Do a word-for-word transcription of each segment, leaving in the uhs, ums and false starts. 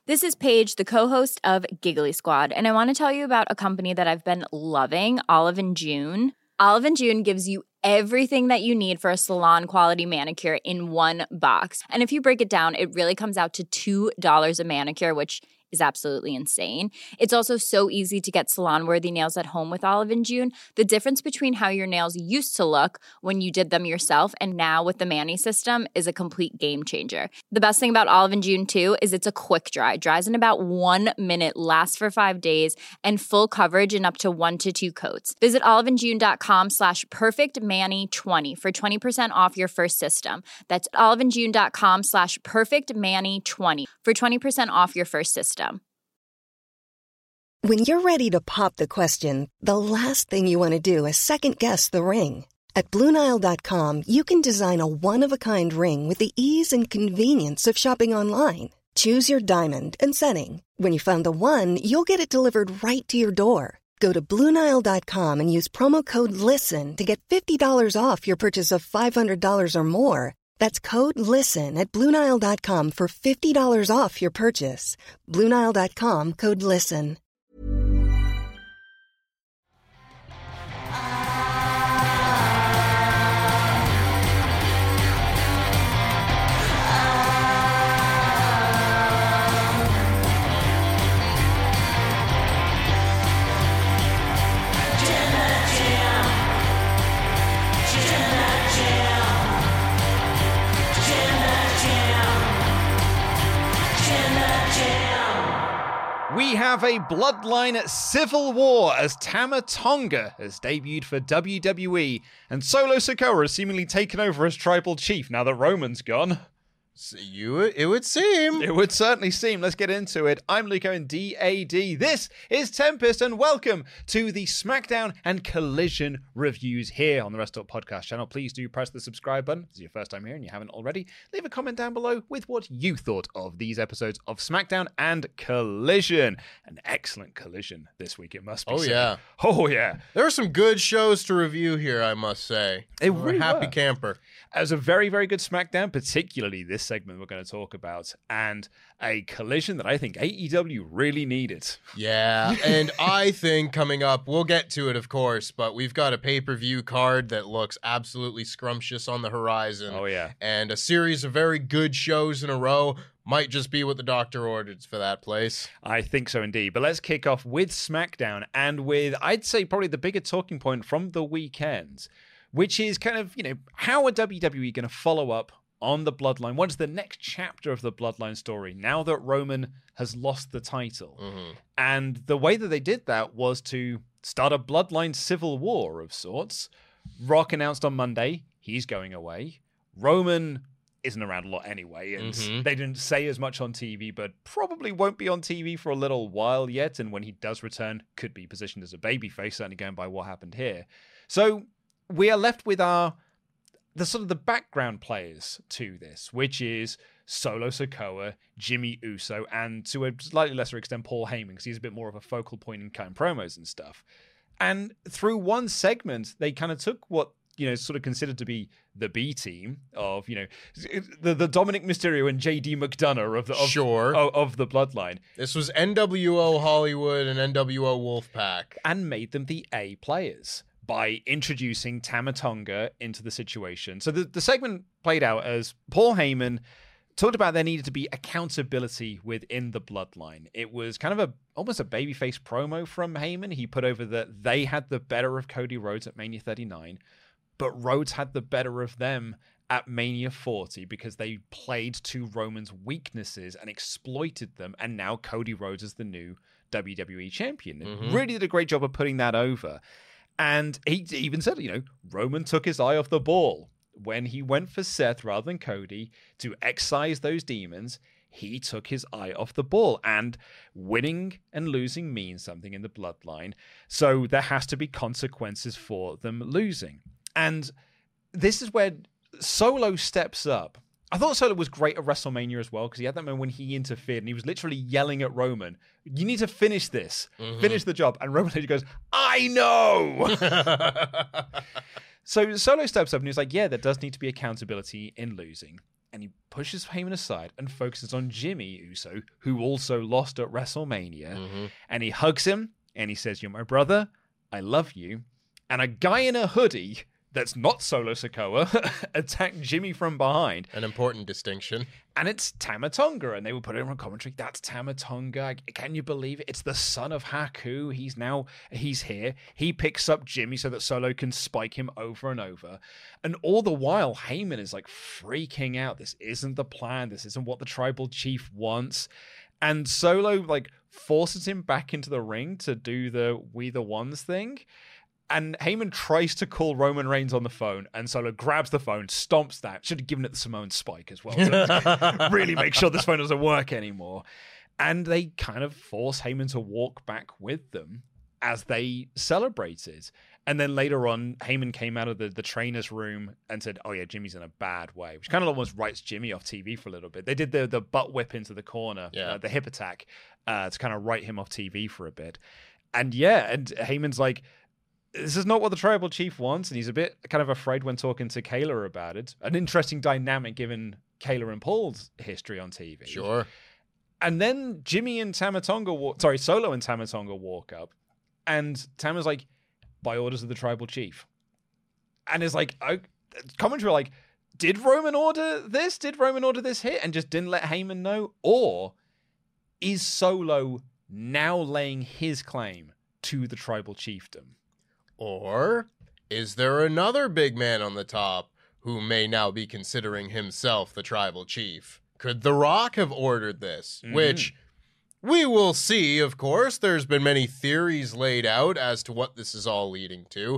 This is Paige, the co-host of Giggly Squad, and I want to tell you about a company that I've been loving, Olive and June. Olive and June gives you everything that you need for a salon-quality manicure in one box. And if you break it down, it really comes out to two dollars a manicure, which is absolutely insane. It's also so easy to get salon-worthy nails at home with Olive and June. The difference between how your nails used to look when you did them yourself and now with the Mani system is a complete game changer. The best thing about Olive and June, too, is it's a quick dry. Dries in about one minute, lasts for five days, and full coverage in up to one to two coats. Visit oliveandjune.com slash perfectmani20 for twenty percent off your first system. That's oliveandjune.com slash perfectmani20 for twenty percent off your first system. When you're ready to pop the question, the last thing you want to do is second-guess the ring. At Blue Nile dot com, you can design a one-of-a-kind ring with the ease and convenience of shopping online. Choose your diamond and setting. When you find the one, you'll get it delivered right to your door. Go to Blue Nile dot com and use promo code LISTEN to get fifty dollars off your purchase of five hundred dollars or more. That's code LISTEN at Blue Nile dot com for fifty dollars off your purchase. Blue Nile dot com, code LISTEN. We have a Bloodline civil war as Tama Tonga has debuted for W W E, and Solo Sikoa has seemingly taken over as Tribal Chief now that Roman's gone. So you, it would seem. It would certainly seem. Let's get into it. I'm Luke Owen, D A D. This is Tempest, and welcome to the SmackDown and Collision reviews here on the Rest Stop Podcast channel. Please do press the subscribe button if it's your first time here and you haven't already. Leave a comment down below with what you thought of these episodes of SmackDown and Collision. An excellent Collision this week, it must be Oh, said. yeah. Oh, yeah. There are some good shows to review here, I must say. They We're really a happy were. camper. It was a very, very good SmackDown, particularly this segment we're going to talk about, and a Collision that I think A E W really needed. Yeah, and I think coming up, we'll get to it, of course, but we've got a pay-per-view card that looks absolutely scrumptious on the horizon. Oh, yeah. And a series of very good shows in a row might just be what the doctor ordered for that place. I think so indeed. But let's kick off with SmackDown and with, I'd say, probably the bigger talking point from the weekend, which is kind of, you know, how are W W E going to follow up on the Bloodline? What is the next chapter of the Bloodline story now that Roman has lost the title? Mm-hmm. And the way that they did that was to start a Bloodline civil war of sorts. Rock announced on Monday he's going away. Roman isn't around a lot anyway, and Mm-hmm. they didn't say as much on T V, but probably won't be on T V for a little while yet, and when he does return, could be positioned as a babyface, certainly going by what happened here. So we are left with our the sort of the background players to this, which is Solo Sikoa, Jimmy Uso, and to a slightly lesser extent, Paul Heyman, because he's a bit more of a focal point in cutting promos and stuff. And through one segment, they kind of took what, you know, sort of considered to be the B team of, you know, the, the Dominic Mysterio and J D McDonough of the of, Sure. of, of the Bloodline, This was N W O Hollywood and N W O Wolfpack. and made them the A players by introducing Tama Tonga into the situation. So the, the segment played out as Paul Heyman talked about there needed to be accountability within the Bloodline. It was kind of a almost a babyface promo from Heyman. He put over that they had the better of Cody Rhodes at Mania thirty-nine, but Rhodes had the better of them at Mania forty because they played to Roman's weaknesses and exploited them, and now Cody Rhodes is the new W W E champion. Mm-hmm. Really did a great job of putting that over. And he even said, you know, Roman took his eye off the ball. When he went for Seth rather than Cody to excise those demons, he took his eye off the ball. And winning and losing means something in the Bloodline. So there has to be consequences for them losing. And this is where Solo steps up. I thought Solo was great at WrestleMania as well, because he had that moment when he interfered and he was literally yelling at Roman, you need to finish this, Mm-hmm. finish the job. And Roman literally goes, I know. So Solo steps up and he's like, yeah, there does need to be accountability in losing. and he pushes Heyman aside and focuses on Jimmy Uso, who also lost at WrestleMania. Mm-hmm. And he hugs him and he says, "You're my brother. I love you." And a guy in a hoodie that's not Solo Sikoa attacked Jimmy from behind. An important distinction. And it's Tama Tonga, and they will put it on commentary. That's Tama Tonga. Can you believe it? It's the son of Haku. He's now, he's here. He picks up Jimmy so that Solo can spike him over and over. And all the while, Heyman is like freaking out. This isn't the plan. This isn't what the tribal chief wants. And Solo like forces him back into the ring to do the We the Ones thing. And Heyman tries to call Roman Reigns on the phone, and Solo grabs the phone, stomps that. Should have given it the Samoan spike as well. To really make sure this phone doesn't work anymore. And they kind of force Heyman to walk back with them as they celebrated. And then later on, Heyman came out of the, the trainer's room and said, "Oh yeah, Jimmy's in a bad way," which kind of almost writes Jimmy off T V for a little bit. They did the, the butt whip into the corner, yeah. uh, the hip attack, uh, to kind of write him off T V for a bit. And yeah, and Heyman's like, this is not what the tribal chief wants, and he's a bit kind of afraid when talking to Kayla about it. An interesting dynamic given Kayla and Paul's history on T V. Sure. And then Jimmy and Tama Tonga walk, sorry, Solo and Tama Tonga walk up, and Tama's like, "By orders of the tribal chief." And it's like, oh, commentary like, did Roman order this? Did Roman order this hit and just didn't let Heyman know? Or is Solo now laying his claim to the tribal chiefdom? Or is there another big man on the top who may now be considering himself the tribal chief? Could The Rock have ordered this? Mm-hmm. Which we will see, of course. There's been many theories laid out as to what this is all leading to.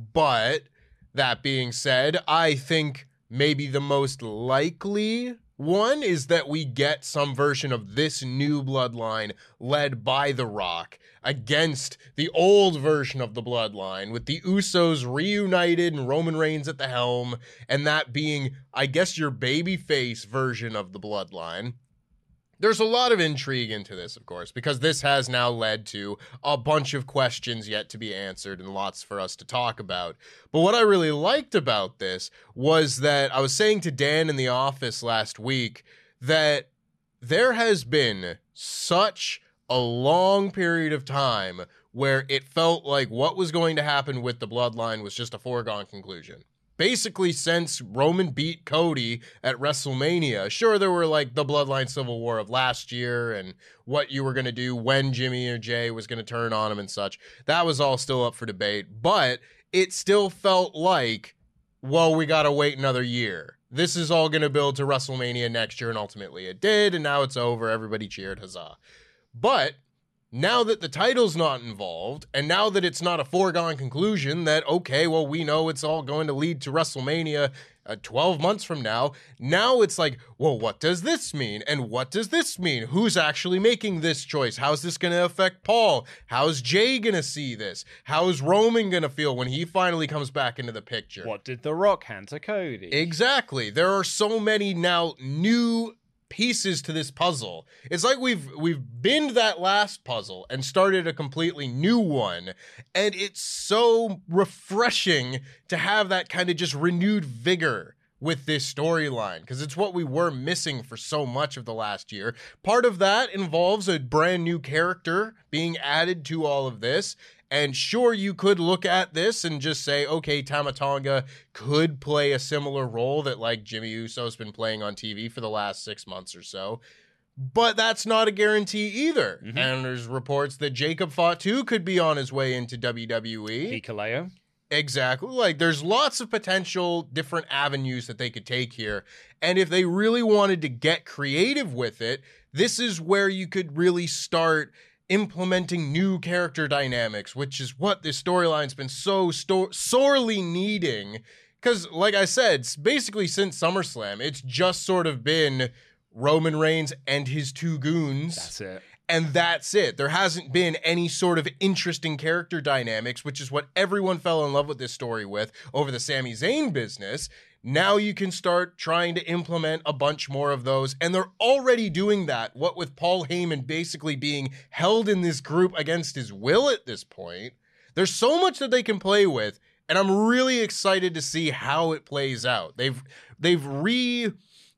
But that being said, I think maybe the most likely one is that we get some version of this new bloodline led by The Rock against the old version of the bloodline, with the Usos reunited and Roman Reigns at the helm, and that being, I guess, your babyface version of the bloodline. There's a lot of intrigue into this, of course, because this has now led to a bunch of questions yet to be answered and lots for us to talk about. But what I really liked about this was that I was saying to Dan in the office last week that there has been such a long period of time where it felt like what was going to happen with the bloodline was just a foregone conclusion. Basically, since Roman beat Cody at WrestleMania, sure, there were like the Bloodline Civil War of last year and what you were going to do when Jimmy or Jay was going to turn on him and such. That was all still up for debate, but it still felt like, well, we got to wait another year. This is all going to build to WrestleMania next year, and ultimately it did, and now it's over. Everybody cheered, huzzah. But now that the title's not involved, and now that it's not a foregone conclusion that, okay, well, we know it's all going to lead to WrestleMania uh, twelve months from now, now it's like, well, what does this mean? And what does this mean? Who's actually making this choice? How's this going to affect Paul? How's Jay going to see this? How's Roman going to feel when he finally comes back into the picture? What did The Rock hand to Cody? Exactly. There are so many now new pieces to this puzzle. It's like we've we've binned that last puzzle and started a completely new one, and it's so refreshing to have that kind of just renewed vigor with this storyline, because it's what we were missing for so much of the last year. Part of that involves a brand new character being added to all of this. And sure, you could look at this and just say, okay, Tama Tonga could play a similar role that like Jimmy Uso's been playing on T V for the last six months or so. But that's not a guarantee either. Mm-hmm. And there's reports that Jacob Fatu could be on his way into W W E. Hikuleo. Exactly. Like, there's lots of potential different avenues that they could take here. And if they really wanted to get creative with it, this is where you could really start implementing new character dynamics, which is what this storyline's been so sto- sorely needing. Because, like I said, basically since SummerSlam, it's just sort of been Roman Reigns and his two goons. That's it. And that's it. There hasn't been any sort of interesting character dynamics, which is what everyone fell in love with this story with over the Sami Zayn business. Now you can start trying to implement a bunch more of those, and they're already doing that, what with Paul Heyman basically being held in this group against his will at this point. There's so much that they can play with, and I'm really excited to see how it plays out. They've they've re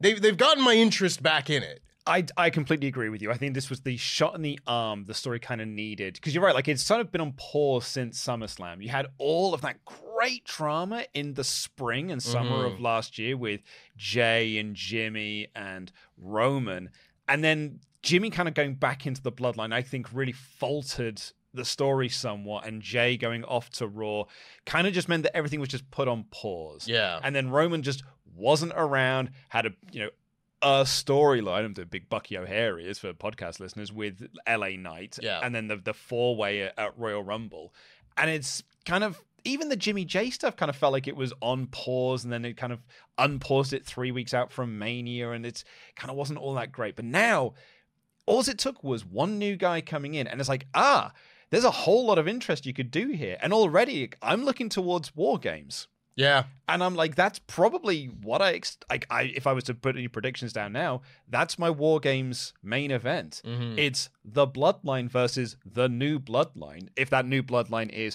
they've, they've gotten my interest back in it. I, I completely agree with you. I think this was the shot in the arm the story kind of needed. Because you're right, like it's sort of been on pause since SummerSlam. You had all of that great drama in the spring and summer Mm-hmm. of last year with Jay and Jimmy and Roman. And then Jimmy kind of going back into the bloodline, I think really faltered the story somewhat. And Jay going off to Raw kind of just meant that everything was just put on pause. Yeah. And then Roman just wasn't around, had a, you know, a storyline of the big Bucky O'Hare is for podcast listeners with L A Knight, Yeah. and then the the four way at, at Royal Rumble, and it's kind of even the Jimmy J stuff kind of felt like it was on pause, and then it kind of unpaused it three weeks out from Mania, and it's kind of wasn't all that great. But now, all it took was one new guy coming in, and it's like ah, there's a whole lot of interest you could do here, and already I'm looking towards War Games. Yeah. And I'm like, that's probably what I, ex- like, I if I was to put any predictions down now, that's my War Games main event. Mm-hmm. It's the Bloodline versus the new Bloodline. If that new Bloodline is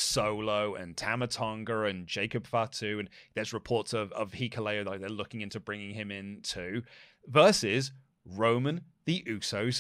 Solo and Tama Tonga and Jacob Fatu, and there's reports of, of Hikuleo, like they're looking into bringing him in too, versus Roman, the Usos,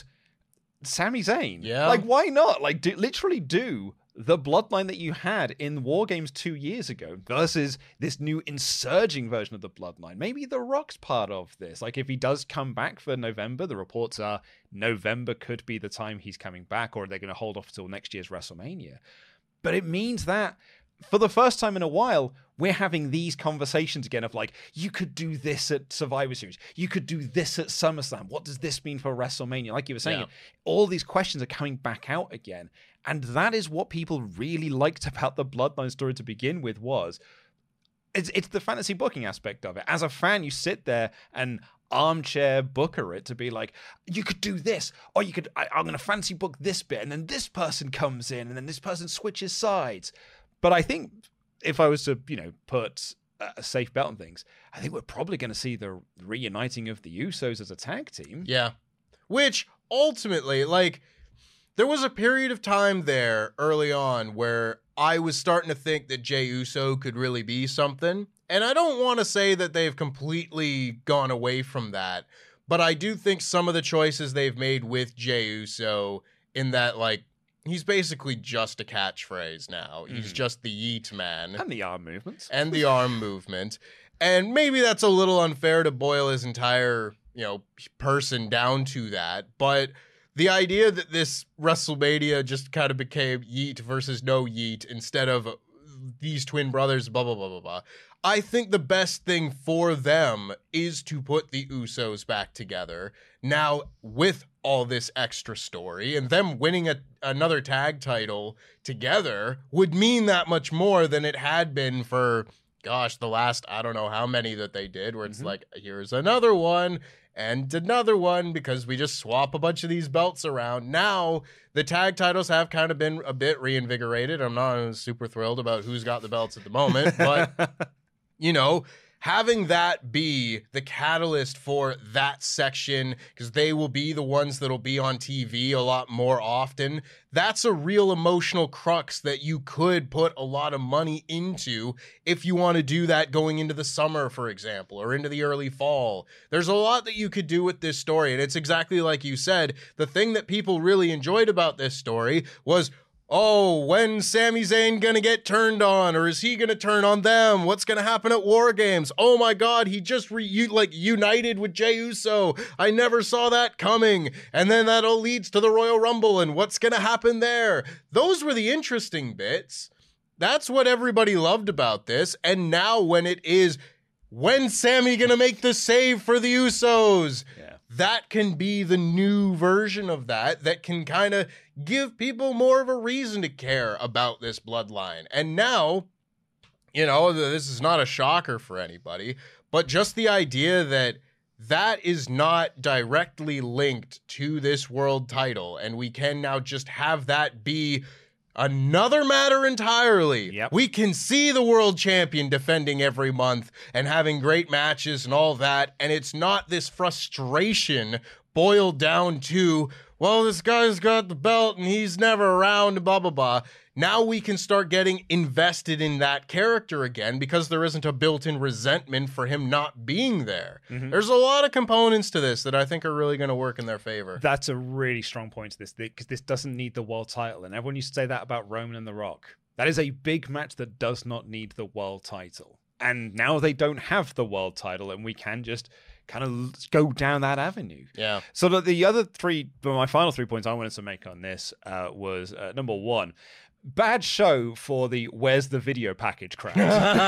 Sami Zayn. Yeah. Like, why not? Like, do, literally do the bloodline that you had in War Games two years ago versus this new insurging version of the bloodline. Maybe The Rock's part of this. Like, if he does come back for November, the reports are November could be the time he's coming back, or they're going to hold off till next year's WrestleMania. But it means that for the first time in a while, we're having these conversations again of like, you could do this at Survivor Series. You could do this at SummerSlam. What does this mean for WrestleMania? Like you were saying, Yeah. all these questions are coming back out again. And that is what people really liked about the Bloodline story to begin with was it's, it's the fantasy booking aspect of it. As a fan, you sit there and armchair booker it to be like, you could do this, or you could, I, I'm going to fancy book this bit, and then this person comes in, and then this person switches sides. But I think if I was to, you know, put a safe bet on things, I think we're probably going to see the reuniting of the Usos as a tag team. Yeah. Which ultimately, like, there was a period of time there early on where I was starting to think that Jey Uso could really be something. And I don't want to say that they've completely gone away from that, but I do think some of the choices they've made with Jey Uso in that, like, he's basically just a catchphrase now. He's Mhm. just the yeet man. And the arm movements. And the arm movement. And maybe that's a little unfair to boil his entire, you know, person down to that. But the idea that this WrestleMania just kind of became yeet versus no yeet instead of these twin brothers, blah, blah, blah, blah, blah. I think the best thing for them is to put the Usos back together now with all this extra story, and them winning a, another tag title together would mean that much more than it had been for, gosh, the last, I don't know how many that they did, where it's Mhm. like, here's another one and another one because we just swap a bunch of these belts around. Now, the tag titles have kind of been a bit reinvigorated. I'm not super thrilled about who's got the belts at the moment, but you know, having that be the catalyst for that section, because they will be the ones that'll be on T V a lot more often, that's a real emotional crux that you could put a lot of money into if you want to do that going into the summer, for example, or into the early fall. There's a lot that you could do with this story, and it's exactly like you said. The thing that people really enjoyed about this story was, oh, when's Sami Zayn gonna get turned on, or is he gonna turn on them? What's gonna happen at War Games? Oh my God, he just re- like united with Jey Uso. I never saw that coming. And then that all leads to the Royal Rumble, and what's gonna happen there? Those were the interesting bits. That's what everybody loved about this. And now when it is, when's Sami gonna make the save for the Usos? Yeah. That can be the new version of that that can kind of give people more of a reason to care about this bloodline. And now, you know, this is not a shocker for anybody, but just the idea that that is not directly linked to this world title, and we can now just have that be another matter entirely. Yep. We can see the world champion defending every month and having great matches and all that, and it's not this frustration boiled down to, well, this guy's got the belt and he's never around, blah, blah, blah. Now we can start getting invested in that character again because there isn't a built-in resentment for him not being there. Mm-hmm. There's a lot of components to this that I think are really going to work in their favor. That's a really strong point to this, because this doesn't need the world title. And everyone used to say that about Roman and The Rock. That is a big match that does not need the world title. And now they don't have the world title, and we can just kind of go down that avenue. Yeah. So the, the other three, well, my final three points I wanted to make on this uh, was, uh, number one, bad show for the where's the video package crowd.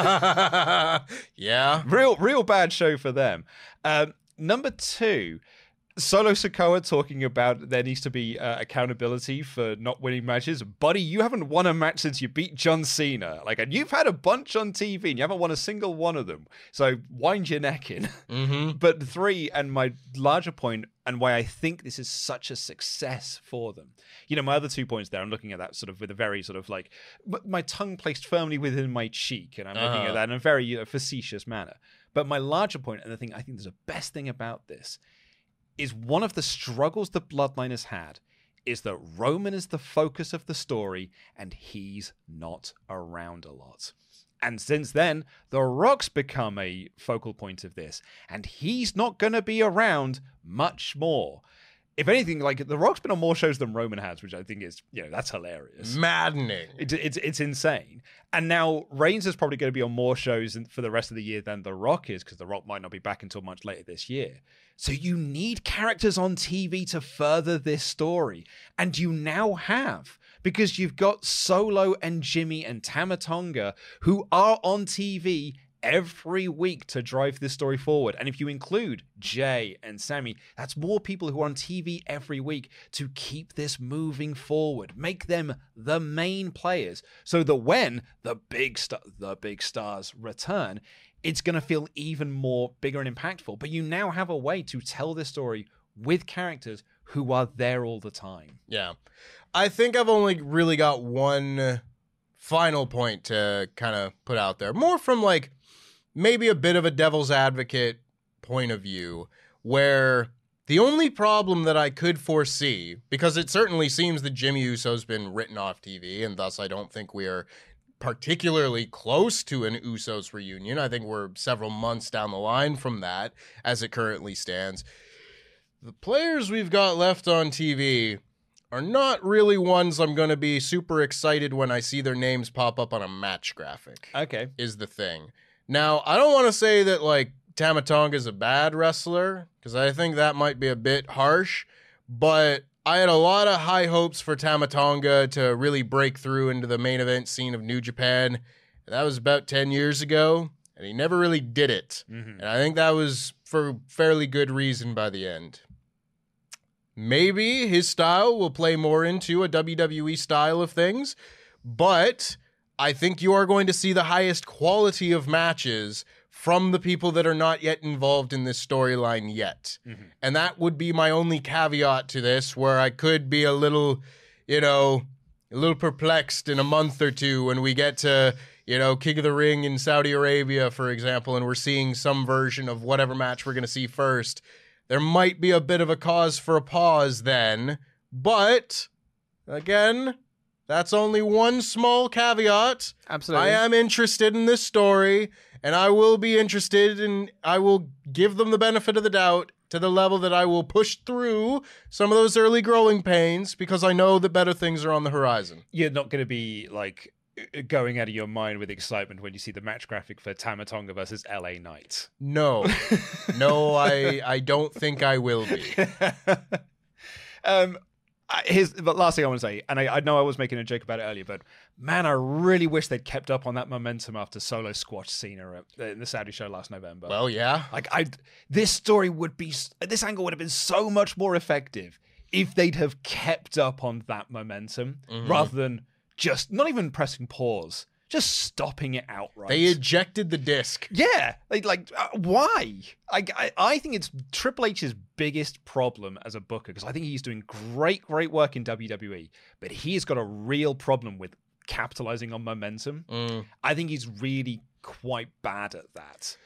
Yeah. Real, real bad show for them. Um, number two, Solo Sikoa talking about there needs to be uh, accountability for not winning matches. Buddy, you haven't won a match since you beat John Cena. Like, and you've had a bunch on T V and you haven't won a single one of them. So wind your neck in. Mm-hmm. But three, and my larger point, and why I think this is such a success for them. You know, my other two points there, I'm looking at that sort of with a very sort of like, my tongue placed firmly within my cheek, and I'm uh-huh. looking at that in a very you know, facetious manner. But my larger point, and the thing I think is the best thing about this, is one of the struggles the Bloodline has had is that Roman is the focus of the story and he's not around a lot. And since then, The Rock's become a focal point of this, and he's not going to be around much more. If anything, like, The Rock's been on more shows than Roman has, which I think is, you know, that's hilarious. Maddening. It, it's it's insane. And now Reigns is probably going to be on more shows for the rest of the year than The Rock is, because The Rock might not be back until much later this year. So you need characters on T V to further this story. And you now have, because you've got Solo and Jimmy and Tama Tonga, who are on T V every week to drive this story forward. And if you include Jay and Sammy, that's more people who are on T V every week to keep this moving forward. Make them the main players, so that when the big st- the big stars return, it's going to feel even more bigger and impactful. But you now have a way to tell this story with characters who are there all the time. Yeah. I think I've only really got one final point to kind of put out there, more from like maybe a bit of a devil's advocate point of view, where the only problem that I could foresee, because it certainly seems that Jimmy Uso's been written off T V, and thus I don't think we are particularly close to an Usos reunion. I think we're several months down the line from that as it currently stands. The players we've got left on T V are not really ones I'm going to be super excited when I see their names pop up on a match graphic. Okay. Is the thing. Now, I don't want to say that, like, Tama Tonga is a bad wrestler, because I think that might be a bit harsh, but I had a lot of high hopes for Tama Tonga to really break through into the main event scene of New Japan, and that was about ten years ago, and he never really did it. Mm-hmm. And I think that was for fairly good reason by the end. Maybe his style will play more into a W W E style of things, but I think you are going to see the highest quality of matches from the people that are not yet involved in this storyline yet. Mm-hmm. And that would be my only caveat to this, where I could be a little, you know, a little perplexed in a month or two when we get to, you know, King of the Ring in Saudi Arabia, for example, and we're seeing some version of whatever match we're going to see first. There might be a bit of a cause for a pause then, but again, that's only one small caveat. Absolutely. I am interested in this story, and I will be interested, and I will give them the benefit of the doubt to the level that I will push through some of those early growing pains, because I know that better things are on the horizon. You're not going to be, like, going out of your mind with excitement when you see the match graphic for Tama Tonga versus L A Knight. No. no, I I don't think I will be. um, Here's the last thing I want to say, and I, I know I was making a joke about it earlier, but man, I really wish they'd kept up on that momentum after Solo squashed Cena at, in the Saudi show last November. Well, yeah. Like, I, this story would be, this angle would have been so much more effective if they'd have kept up on that momentum, mm-hmm. rather than just, not even pressing pause, just stopping it outright. They ejected the disc. Yeah. They like, uh, why? I, I, I think it's Triple H's biggest problem as a booker, because I think he's doing great, great work in W W E, but he's got a real problem with capitalizing on momentum. Mm. I think he's really quite bad at that.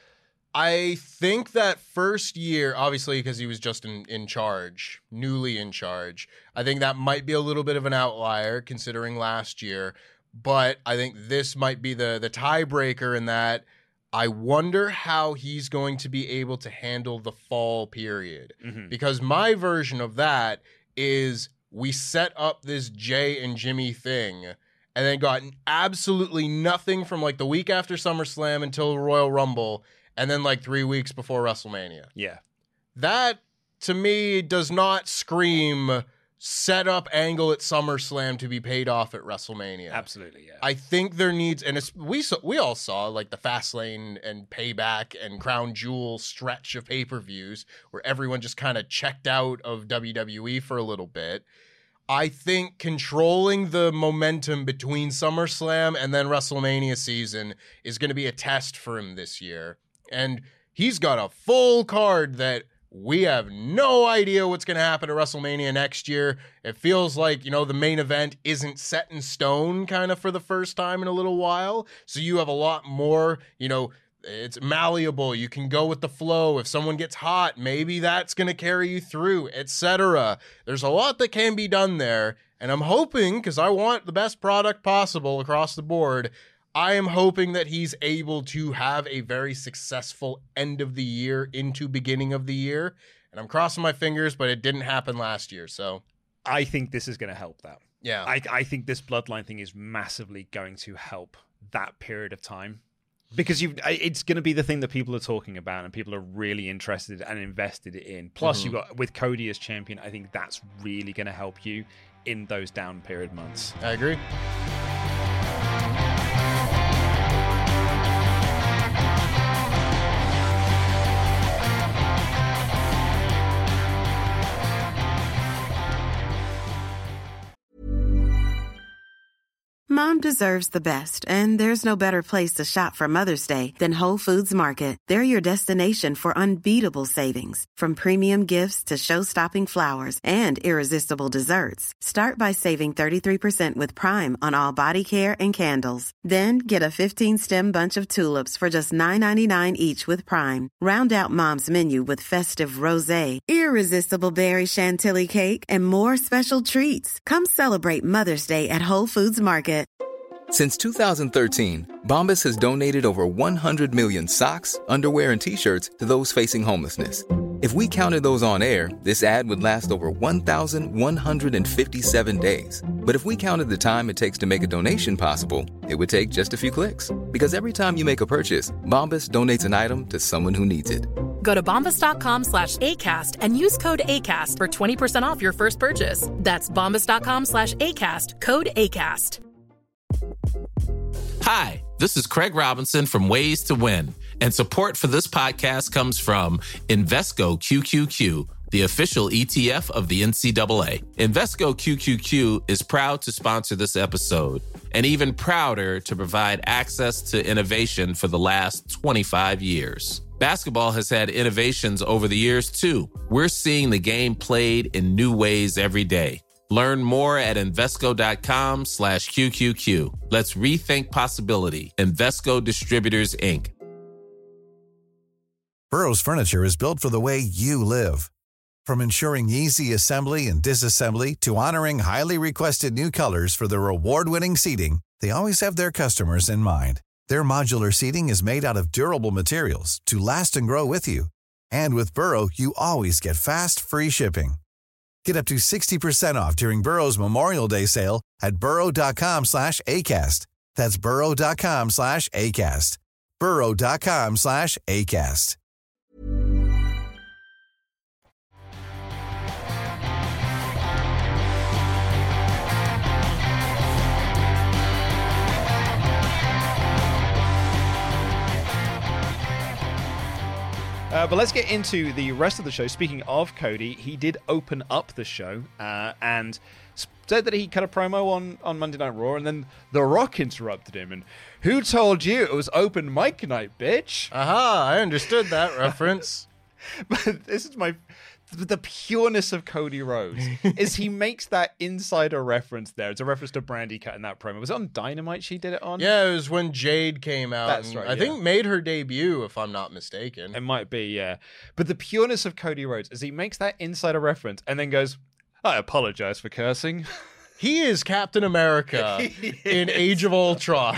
I think that first year, obviously, because he was just in, in charge, newly in charge, I think that might be a little bit of an outlier considering last year. But I think this might be the, the tiebreaker in that I wonder how he's going to be able to handle the fall period. Mm-hmm. Because my version of that is we set up this Jay and Jimmy thing and then got absolutely nothing from like the week after SummerSlam until Royal Rumble. And then like three weeks before WrestleMania. Yeah. That, to me, does not scream set up angle at SummerSlam to be paid off at WrestleMania. Absolutely, yeah. I think there needs, and it's, we saw, we all saw like the Fastlane and Payback and Crown Jewel stretch of pay-per-views where everyone just kind of checked out of W W E for a little bit. I think controlling the momentum between SummerSlam and then WrestleMania season is going to be a test for him this year. And he's got a full card that we have no idea what's going to happen at WrestleMania next year. It feels like, you know, the main event isn't set in stone kind of for the first time in a little while. So you have a lot more, you know, it's malleable. You can go with the flow. If someone gets hot, maybe that's going to carry you through, et cetera. There's a lot that can be done there. And I'm hoping, because I want the best product possible across the board, I am hoping that he's able to have a very successful end of the year into beginning of the year. And I'm crossing my fingers, but it didn't happen last year. So I think this is going to help that. Yeah. I, I think this bloodline thing is massively going to help that period of time. Because you've, it's going to be the thing that people are talking about and people are really interested and invested in. Plus, mm-hmm. you've got, with Cody as champion, I think that's really going to help you in those down period months. I agree. Mom deserves the best, and there's no better place to shop for Mother's Day than Whole Foods Market. They're your destination for unbeatable savings, from premium gifts to show-stopping flowers and irresistible desserts. Start by saving thirty-three percent with Prime on all body care and candles. Then get a fifteen-stem bunch of tulips for just nine ninety-nine each with Prime. Round out Mom's menu with festive rosé, irresistible berry chantilly cake, and more special treats. Come celebrate Mother's Day at Whole Foods Market. Since two thousand thirteen, Bombas has donated over one hundred million socks, underwear, and T-shirts to those facing homelessness. If we counted those on air, this ad would last over one thousand one hundred fifty-seven days. But if we counted the time it takes to make a donation possible, it would take just a few clicks. Because every time you make a purchase, Bombas donates an item to someone who needs it. Go to bombas.com slash ACAST and use code ACAST for twenty percent off your first purchase. That's bombas.com slash ACAST, code ACAST. Hi, this is Craig Robinson from Ways to Win, and support for this podcast comes from Invesco Q Q Q, the official E T F of the N C double A. Invesco Q Q Q is proud to sponsor this episode, and even prouder to provide access to innovation for the last twenty-five years. Basketball has had innovations over the years, too. We're seeing the game played in new ways every day. Learn more at Invesco.com slash QQQ. Let's rethink possibility. Invesco Distributors, Incorporated. Burrow's furniture is built for the way you live. From ensuring easy assembly and disassembly to honoring highly requested new colors for their award-winning seating, they always have their customers in mind. Their modular seating is made out of durable materials to last and grow with you. And with Burrow, you always get fast, free shipping. Get up to sixty percent off during Burrow's Memorial Day sale at burrow.com slash ACAST. That's burrow.com slash ACAST. burrow.com slash ACAST. Uh, but let's get into the rest of the show. Speaking of Cody, he did open up the show uh, and said that he cut a promo on, on Monday Night Raw, and then The Rock interrupted him. And who told you it was open mic night, bitch? Aha, I understood that reference. But this is my the pureness of Cody Rhodes is he makes that insider reference there. It's a reference to Brandy cutting that promo. Was it on Dynamite she did it on? Yeah, it was when Jade came out. That's and right, I yeah. think made her debut, if I'm not mistaken. It might be, yeah. But the pureness of Cody Rhodes is he makes that insider reference and then goes, I apologize for cursing. He is Captain America He in is. Age of Ultron.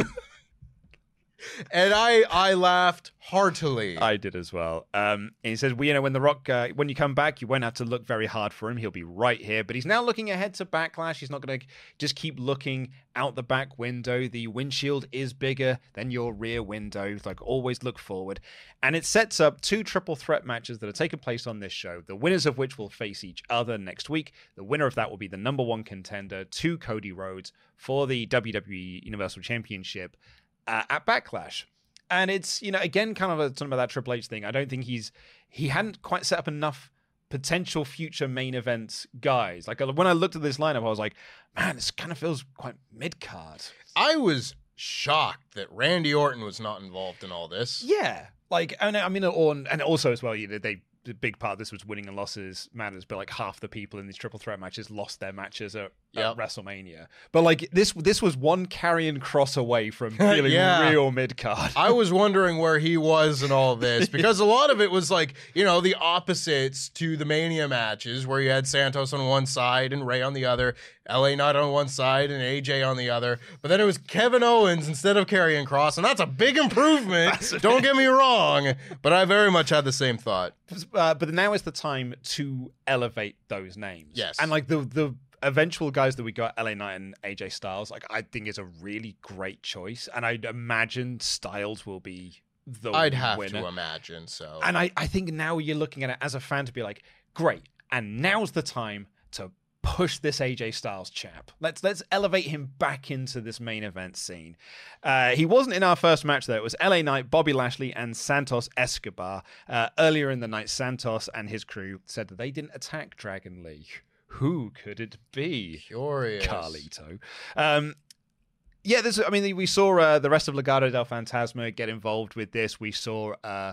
And I I laughed heartily. I did as well. Um, and he says, well, you know, when The Rock, uh, when you come back, you won't have to look very hard for him. He'll be right here. But he's now looking ahead to Backlash. He's not going to just keep looking out the back window. The windshield is bigger than your rear window. Like, always look forward. And it sets up two triple threat matches that are taking place on this show, the winners of which will face each other next week. The winner of that will be the number one contender to Cody Rhodes for the W W E Universal Championship Uh, at Backlash. And it's, you know, again, kind of a, something about that Triple H thing. I don't think he's, he hadn't quite set up enough potential future main event guys. Like when I looked at this lineup, I was like, man, this kind of feels quite mid-card. I was shocked that Randy Orton was not involved in all this. Yeah. Like, and I mean, or, and also as well, you know, they, the big part of this was winning and losses matters, but like half the people in these triple threat matches lost their matches at, Yep. at WrestleMania. But like this, this was one carrying cross away from feeling Yeah. real mid card. I was wondering where he was in all this because a lot of it was like, you know, the opposites to the Mania matches where you had Santos on one side and Ray on the other, L A Knight on one side and A J on the other. But then it was Kevin Owens instead of Karrion Kross, and that's a big improvement. Don't get me wrong, but I very much had the same thought. Uh, but now is the time to elevate those names. Yes. And like the the eventual guys that we got, L A Knight and A J Styles, like I think is a really great choice. And I'd imagine Styles will be the I'd have winner. to imagine so. And I, I think now you're looking at it as a fan to be like, great. And now's the time to push this A J Styles chap. Let's let's elevate him back into this main event scene. Uh, he wasn't in our first match, though. It was L A Knight, Bobby Lashley, and Santos Escobar. Uh, earlier in the night, Santos and his crew said that they didn't attack Dragon Lee. Who could it be? Curious. Carlito. Um, yeah, this. I mean, we saw uh, the rest of Legado del Fantasma get involved with this. We saw... Uh,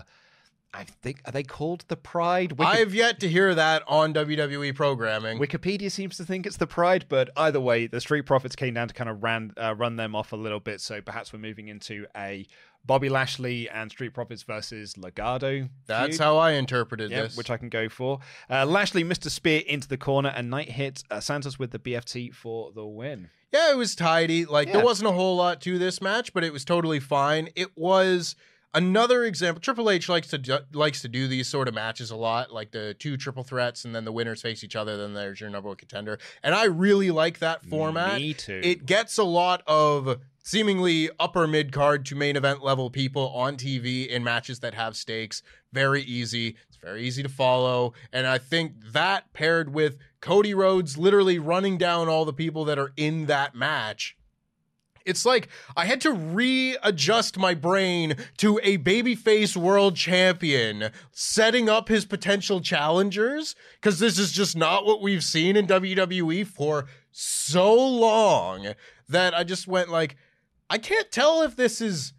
I think, are they called the Pride? Wiki- I've yet to hear that on W W E programming. Wikipedia seems to think it's the Pride, but either way, the Street Profits came down to kind of ran, uh, run them off a little bit. So perhaps we're moving into a Bobby Lashley and Street Profits versus Legado. That's feud. how I interpreted Yeah, this. which I can go for. Uh, Lashley missed a spear into the corner, and Knight hit uh, Santos with the B F T for the win. Yeah, it was tidy. Like, Yeah. there wasn't a whole lot to this match, but it was totally fine. It was another example. Triple H likes to do, likes to do these sort of matches a lot, like the two triple threats, and then the winners face each other, then there's your number one contender. And I really like that format. Me too. It gets a lot of seemingly upper mid-card to main event level people on T V in matches that have stakes. Very easy. It's very easy to follow. And I think that paired with Cody Rhodes literally running down all the people that are in that match, it's like I had to readjust my brain to a babyface world champion setting up his potential challengers, because this is just not what we've seen in W W E for so long that I just went like, I can't tell if this is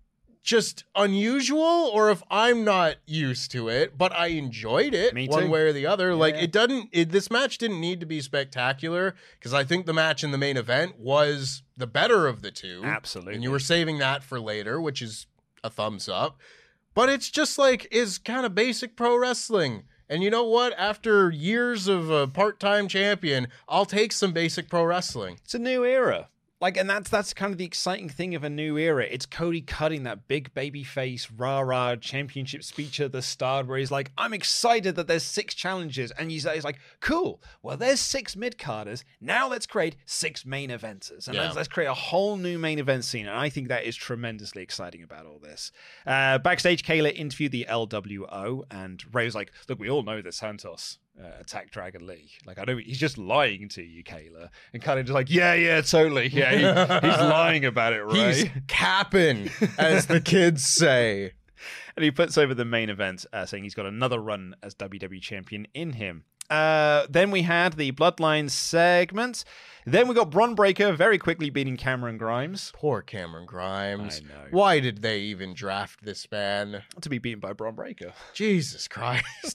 just unusual or if I'm not used to it, but I enjoyed it Me one too. way or the other. Yeah, like yeah. it doesn't, it, this match didn't need to be spectacular because I think the match in the main event was the better of the two. Absolutely. And you were saving that for later, which is a thumbs up. But it's just like, is kind of basic pro wrestling. And you know what? After years of a part-time champion, I'll take some basic pro wrestling. It's a new era. Like, and that's that's kind of the exciting thing of a new era. It's Cody cutting that big baby face, rah-rah championship speech at the start where he's like, I'm excited that there's six challenges. And he's, he's like, cool. Well, there's six mid-carders. Now let's create six main eventers. And Yeah. let's, let's create a whole new main event scene. And I think that is tremendously exciting about all this. Uh, backstage, Kayla interviewed the L W O. And Ray was like, look, we all know that Santos Uh, attack Dragon Lee. Like, I know he's just lying to you, Kayla. And kind of just like, yeah, yeah, totally. Yeah, he, he's lying about it, right? He's capping, as the kids say. And he puts over the main event, uh, saying he's got another run as W W E champion in him. Uh, then we had the Bloodline segment. Then we got Bron Breakker very quickly beating Cameron Grimes. Poor Cameron Grimes. I know. Why did they even draft this man? To be beaten by Bron Breakker. Jesus Christ.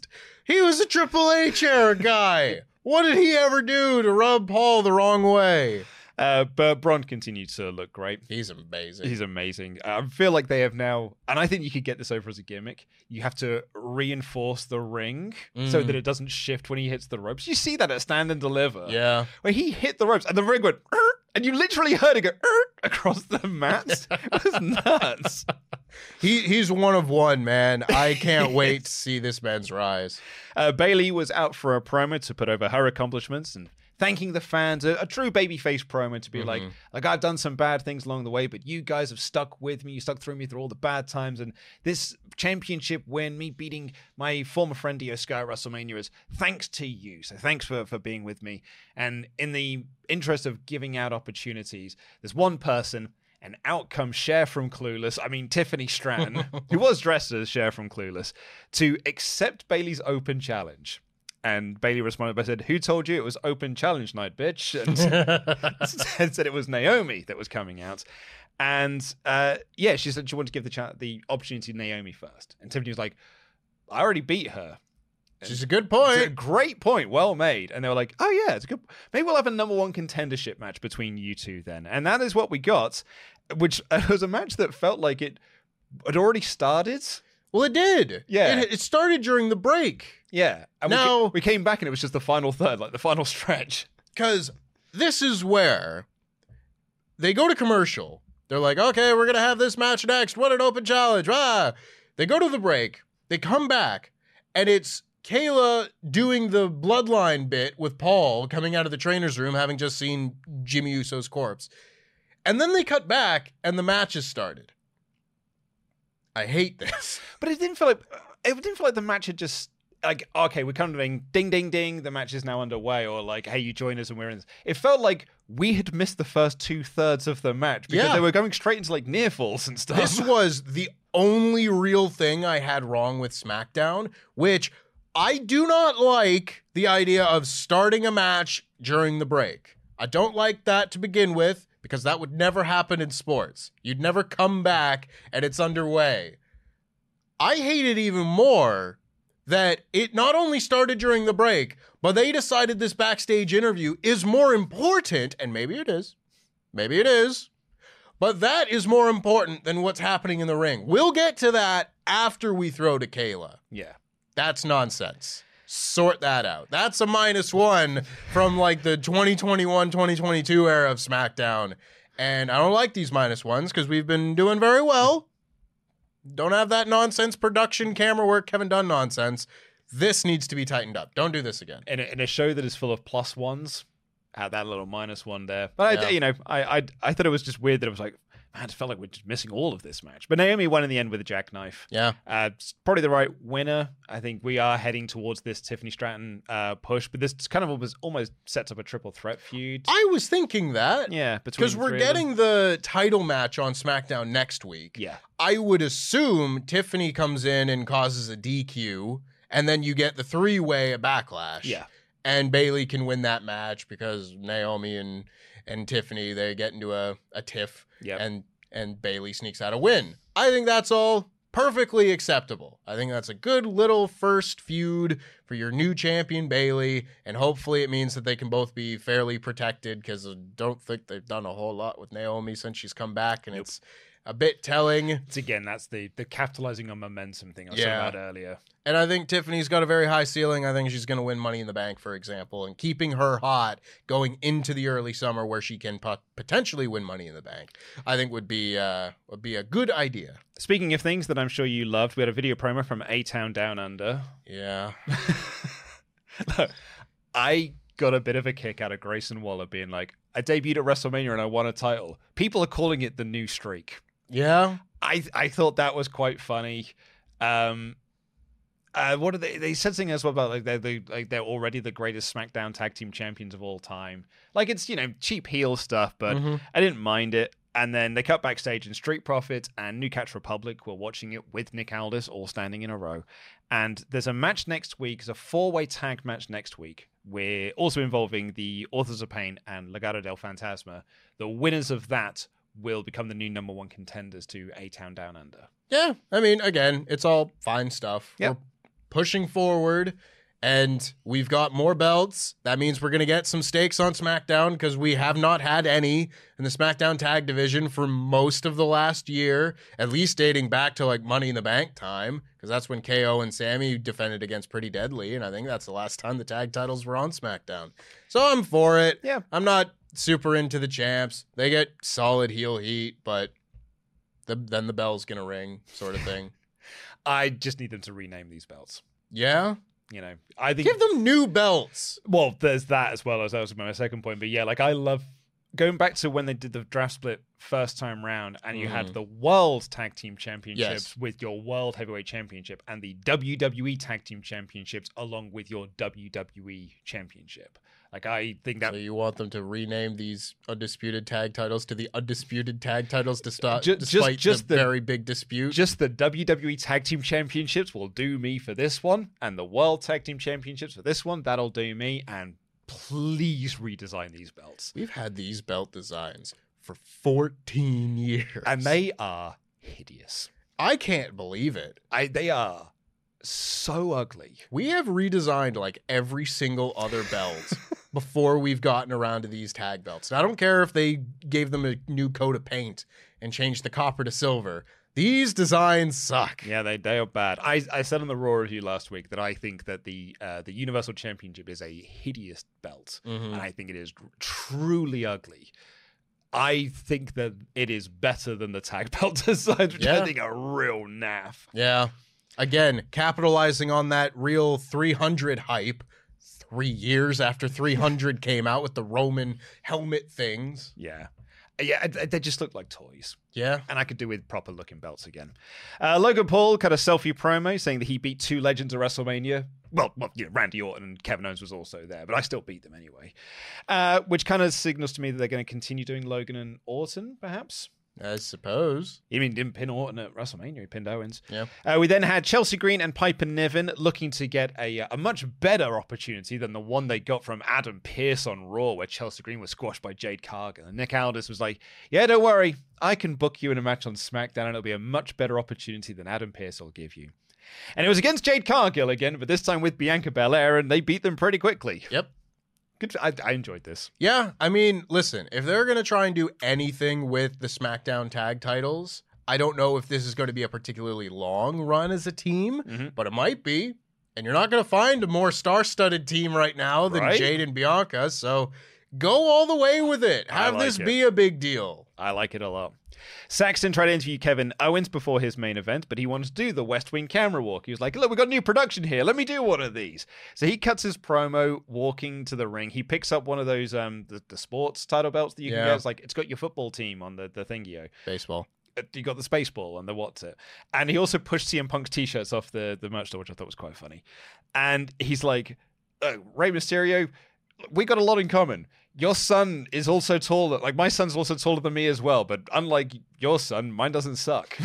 He was a Triple H era guy. What did he ever do to rub Paul the wrong way? Uh, but Braun continued to look great. He's amazing. He's amazing. I feel like they have now, and I think you could get this over as a gimmick. You have to reinforce the ring mm. so that it doesn't shift when he hits the ropes. You see that at Stand and Deliver. Yeah. Where he hit the ropes and the ring went, er, and you literally heard it go er, across the mats. It was nuts. He He's one of one, man. I can't wait to see this man's rise. Uh, Bayley was out for a promo to put over her accomplishments and thanking the fans, a, a true babyface promo to be mm-hmm. like, like, I've done some bad things along the way, but you guys have stuck with me. You stuck through me through all the bad times. And this championship win, me beating my former friend Io Sky at WrestleMania, is thanks to you. So thanks for, for being with me. And in the interest of giving out opportunities, there's one person, and out comes Cher from Clueless, I mean Tiffany Stratton, who was dressed as Cher from Clueless, to accept Bayley's open challenge. And Bayley responded by said, "Who told you it was open challenge night, bitch?" And said it was Naomi that was coming out. And uh, yeah, she said she wanted to give the cha- the opportunity to Naomi first. And Tiffany was like, "I already beat her." Which is a good point. It's a great point. Well made. And they were like, "Oh yeah, it's a good. Maybe we'll have a number one contendership match between you two then." And that is what we got, which was a match that felt like it had already started. Well, it did. Yeah. It, it started during the break. Yeah. And now, we, ca- we came back and it was just the final third, like the final stretch. Because this is where they go to commercial. They're like, okay, we're going to have this match next. What an open challenge. Ah. They go to the break. They come back. And it's Kayla doing the bloodline bit with Paul coming out of the trainer's room, having just seen Jimmy Uso's corpse. And then they cut back and the match has started. I hate this. But it didn't feel like it didn't feel like the match had just like, okay, we're kind of doing ding ding ding, the match is now underway, or like, hey, you join us and we're in this. It felt like we had missed the first two thirds of the match because yeah. they were going straight into like near falls and stuff. This was the only real thing I had wrong with SmackDown, which I do not like the idea of starting a match during the break. I don't like that to begin with, because that would never happen in sports. You'd never come back and it's underway. I hate it even more that it not only started during the break, but they decided this backstage interview is more important, and maybe it is, maybe it is, but that is more important than what's happening in the ring. We'll get to that after we throw to Kayla. Yeah. That's nonsense. Sort that out. That's a minus one from like the twenty twenty-one twenty twenty-two era of SmackDown. And I don't like these minus ones because we've been doing very well. Don't have that nonsense production, camera work, Kevin Dunn nonsense. This needs to be tightened up. Don't do this again. In a, in a show that is full of plus ones, add that little minus one there. But, yeah. I, you know, I, I I thought it was just weird that it was like, man, it felt like we're just missing all of this match. But Naomi won in the end with a jackknife. Yeah. Uh, it's probably the right winner. I think we are heading towards this Tiffany Stratton uh, push, but this kind of almost, almost sets up a triple threat feud. I was thinking that. Yeah. Because we're getting the title match on SmackDown next week. Yeah. I would assume Tiffany comes in and causes a D Q, and then you get the three-way at Backlash. Yeah. And Bayley can win that match because Naomi and and Tiffany, they get into a, a tiff, yep. and and Bayley sneaks out a win. I think that's all perfectly acceptable. I think that's a good little first feud for your new champion, Bayley, and hopefully it means that they can both be fairly protected, because I don't think they've done a whole lot with Naomi since she's come back, and nope. It's a bit telling. It's again, that's the the capitalizing on momentum thing I was yeah. talking about earlier. And I think Tiffany's got a very high ceiling. I think she's going to win Money in the Bank, for example, and keeping her hot going into the early summer where she can pot- potentially win Money in the Bank, I think would be uh, would be a good idea. Speaking of things that I'm sure you loved, we had a video promo from A-Town Down Under. Yeah. Look, I got a bit of a kick out of Grayson Waller being like, I debuted at WrestleMania and I won a title. People are calling it the new streak. Yeah. I I thought that was quite funny. Um, uh, what are they? They said something as well about like they're they, like they're already the greatest SmackDown Tag Team Champions of all time. Like, it's, you know, cheap heel stuff, but mm-hmm. I didn't mind it. And then they cut backstage, and Street Profits and New Catch Republic were watching it with Nick Aldis, all standing in a row. And there's a match next week. It's a four-way tag match next week. We're also involving the Authors of Pain and Legado del Fantasma. The winners of that will become the new number one contenders to A-Town Down Under. Yeah, I mean, again, it's all fine stuff. Yep. We're pushing forward. And we've got more belts. That means we're going to get some stakes on SmackDown because we have not had any in the SmackDown tag division for most of the last year, at least dating back to like Money in the Bank time, because that's when K O and Sammy defended against Pretty Deadly, and I think that's the last time the tag titles were on SmackDown. So I'm for it. Yeah. I'm not super into the champs. They get solid heel heat, but the, then the bell's going to ring sort of thing. I just need them to rename these belts. Yeah? You know, I think Give them new belts. Well, there's that as well as that was my second point. But yeah, like I love going back to when they did the draft split first time round, and you mm. had the World Tag Team Championships yes. with your World Heavyweight Championship, and the W W E Tag Team Championships along with your W W E Championship. Like I think that so you want them to rename these undisputed tag titles to the undisputed tag titles to start just, despite just, just the, the very big dispute. Just the W W E Tag Team Championships will do me for this one, and the World Tag Team Championships for this one, that'll do me. And please redesign these belts. We've had these belt designs for fourteen years, and they are hideous. I can't believe it. I they are so ugly. We have redesigned like every single other belt before we've gotten around to these tag belts. And I don't care if they gave them a new coat of paint and changed the copper to silver. These designs suck. Yeah, they they are bad. I I said on the Raw review last week that I think that the uh, the Universal Championship is a hideous belt, mm-hmm. and I think it is truly ugly. I think that it is better than the tag belt designs, which yeah. I think are real naff. Yeah. Again, capitalizing on that real three hundred hype three years after three hundred came out with the Roman helmet things. Yeah. Yeah, they just look like toys. Yeah. And I could do with proper looking belts again. Uh, Logan Paul cut a selfie promo saying that he beat two legends at WrestleMania. Well, well, you know, Randy Orton and Kevin Owens was also there, but I still beat them anyway. Uh, which kind of signals to me that they're going to continue doing Logan and Orton, perhaps. I suppose. You mean didn't pin Orton at WrestleMania? He pinned Owens. Yeah. Uh, we then had Chelsea Green and Piper Niven looking to get a a much better opportunity than the one they got from Adam Pearce on Raw, where Chelsea Green was squashed by Jade Cargill. And Nick Aldis was like, yeah, don't worry. I can book you in a match on SmackDown, and it'll be a much better opportunity than Adam Pearce will give you. And it was against Jade Cargill again, but this time with Bianca Belair, and they beat them pretty quickly. Yep. Good. I, I enjoyed this. Yeah, I mean, listen, if they're going to try and do anything with the SmackDown tag titles, I don't know if this is going to be a particularly long run as a team, mm-hmm. but it might be. And you're not going to find a more star-studded team right now than right? Jade and Bianca, so go all the way with it. Have like this it. be a big deal. I like it a lot. Saxton tried to interview Kevin Owens before his main event, but he wanted to do the West Wing camera walk. He was like, look, we've got new production here. Let me do one of these. So he cuts his promo walking to the ring. He picks up one of those, um, the, the sports title belts that you yeah. can get. It's like, it's got your football team on the, the thingy. Baseball. You got the space ball and the what's it. And he also pushed C M Punk's t-shirts off the, the merch store, which I thought was quite funny. And he's like, uh, Rey Mysterio, we got a lot in common. Your son is also taller. Like, my son's also taller than me as well. But unlike your son, mine doesn't suck.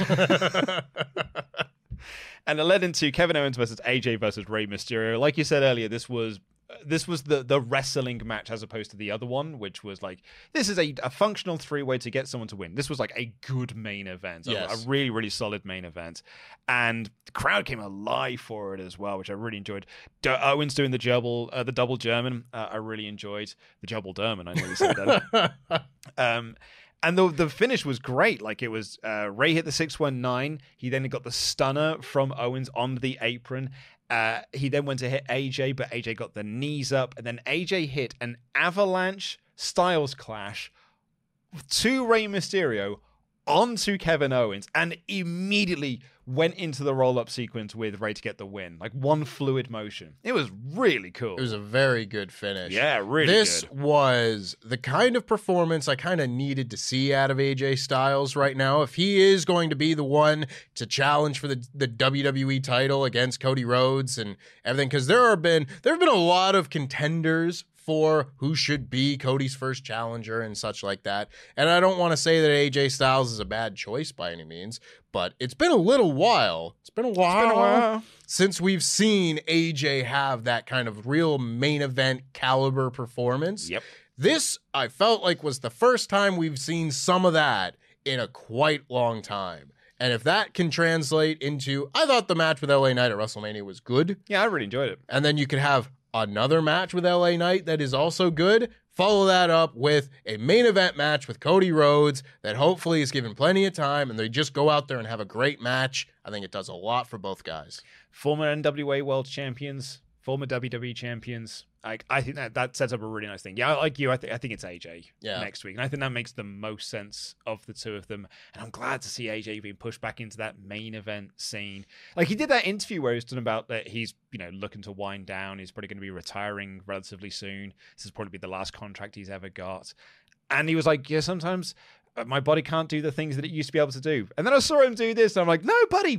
And it led into Kevin Owens versus A J versus Rey Mysterio. Like you said earlier, this was this was the, the wrestling match as opposed to the other one, which was like, this is a, a functional three-way to get someone to win. This was like a good main event. Yes. A, a really, really solid main event. And the crowd came alive for it as well, which I really enjoyed. D- Owens doing the double, uh, the double German, uh, I really enjoyed. The double German, I know you said that. um, And the the finish was great. Like, it was, uh, Ray hit the six one nine. He then got the stunner from Owens on the apron. Uh, he then went to hit A J, but A J got the knees up. And then A J hit an avalanche Styles Clash to Rey Mysterio onto Kevin Owens, and immediately went into the roll-up sequence with Rey to get the win. Like, one fluid motion. It was really cool. It was a very good finish. Yeah, really this good. This was the kind of performance I kind of needed to see out of A J Styles right now. If he is going to be the one to challenge for the, the W W E title against Cody Rhodes and everything, because there have been there have been a lot of contenders for who should be Cody's first challenger and such like that. And I don't want to say that A J Styles is a bad choice by any means, but it's been a little while. It's been a while, it's been a while. since we've seen A J have that kind of real main event caliber performance. Yep. This, I felt like, was the first time we've seen some of that in a quite long time. And if that can translate into, I thought the match with L A Knight at WrestleMania was good. Yeah, I really enjoyed it. And then you could have another match with L A Knight that is also good. Follow that up with a main event match with Cody Rhodes that hopefully is given plenty of time, and they just go out there and have a great match. I think it does a lot for both guys. Former N W A World Champions, former W W E Champions. I, I think that, that sets up a really nice thing. Yeah, like you, I, th- I think it's A J yeah. next week. And I think that makes the most sense of the two of them. And I'm glad to see A J being pushed back into that main event scene. Like, he did that interview where he was talking about that he's, you know, looking to wind down. He's probably going to be retiring relatively soon. This is probably the last contract he's ever got. And he was like, yeah, sometimes my body can't do the things that it used to be able to do. And then I saw him do this, and I'm like, no, buddy,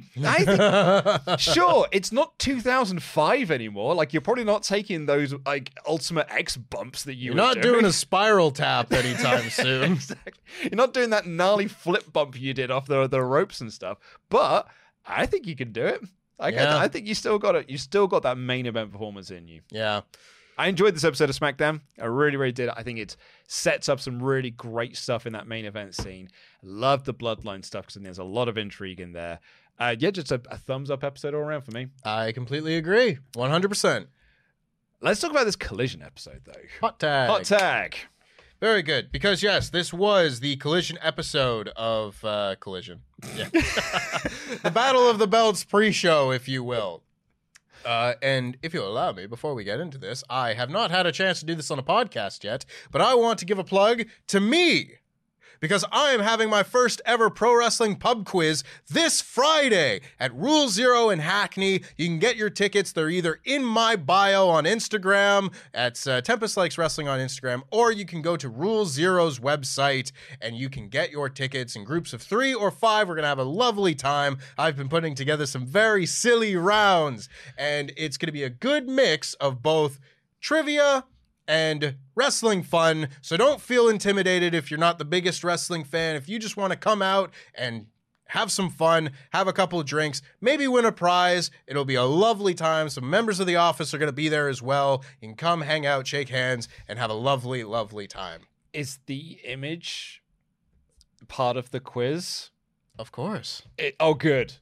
I think, sure, it's not two thousand five anymore. Like, you're probably not taking those, like, Ultimate X bumps that you You're were not doing. doing a spiral tap anytime soon. Exactly. You're not doing that gnarly flip bump you did off the, the ropes and stuff. But I think you can do it. Like, Yeah. I, I think you still got it. You still got that main event performance in you. Yeah. I enjoyed this episode of SmackDown. I really, really did. I think it sets up some really great stuff in that main event scene. Love the Bloodline stuff because there's a lot of intrigue in there. Uh, yeah, just a, a thumbs up episode all around for me. I completely agree. one hundred percent. Let's talk about this Collision episode, though. Hot tag. Hot tag. Very good. Because, yes, this was the Collision episode of uh, Collision. Yeah. The Battle of the Belts pre-show, if you will. Uh, and if you'll allow me, before we get into this, I have not had a chance to do this on a podcast yet, but I want to give a plug to me, because I am having my first ever pro wrestling pub quiz this Friday at Rule Zero in Hackney. You can get your tickets. They're either in my bio on Instagram, at uh, Tempest Likes Wrestling on Instagram, or you can go to Rule Zero's website and you can get your tickets in groups of three or five. We're going to have a lovely time. I've been putting together some very silly rounds, and it's going to be a good mix of both trivia and wrestling fun. So don't feel intimidated if you're not the biggest wrestling fan. If you just want to come out and have some fun, have a couple of drinks, maybe win a prize, it'll be a lovely time. Some members of the office are going to be there as well. You can come hang out, shake hands, and have a lovely, lovely time. Is the image part of the quiz? Of course. It, oh, good.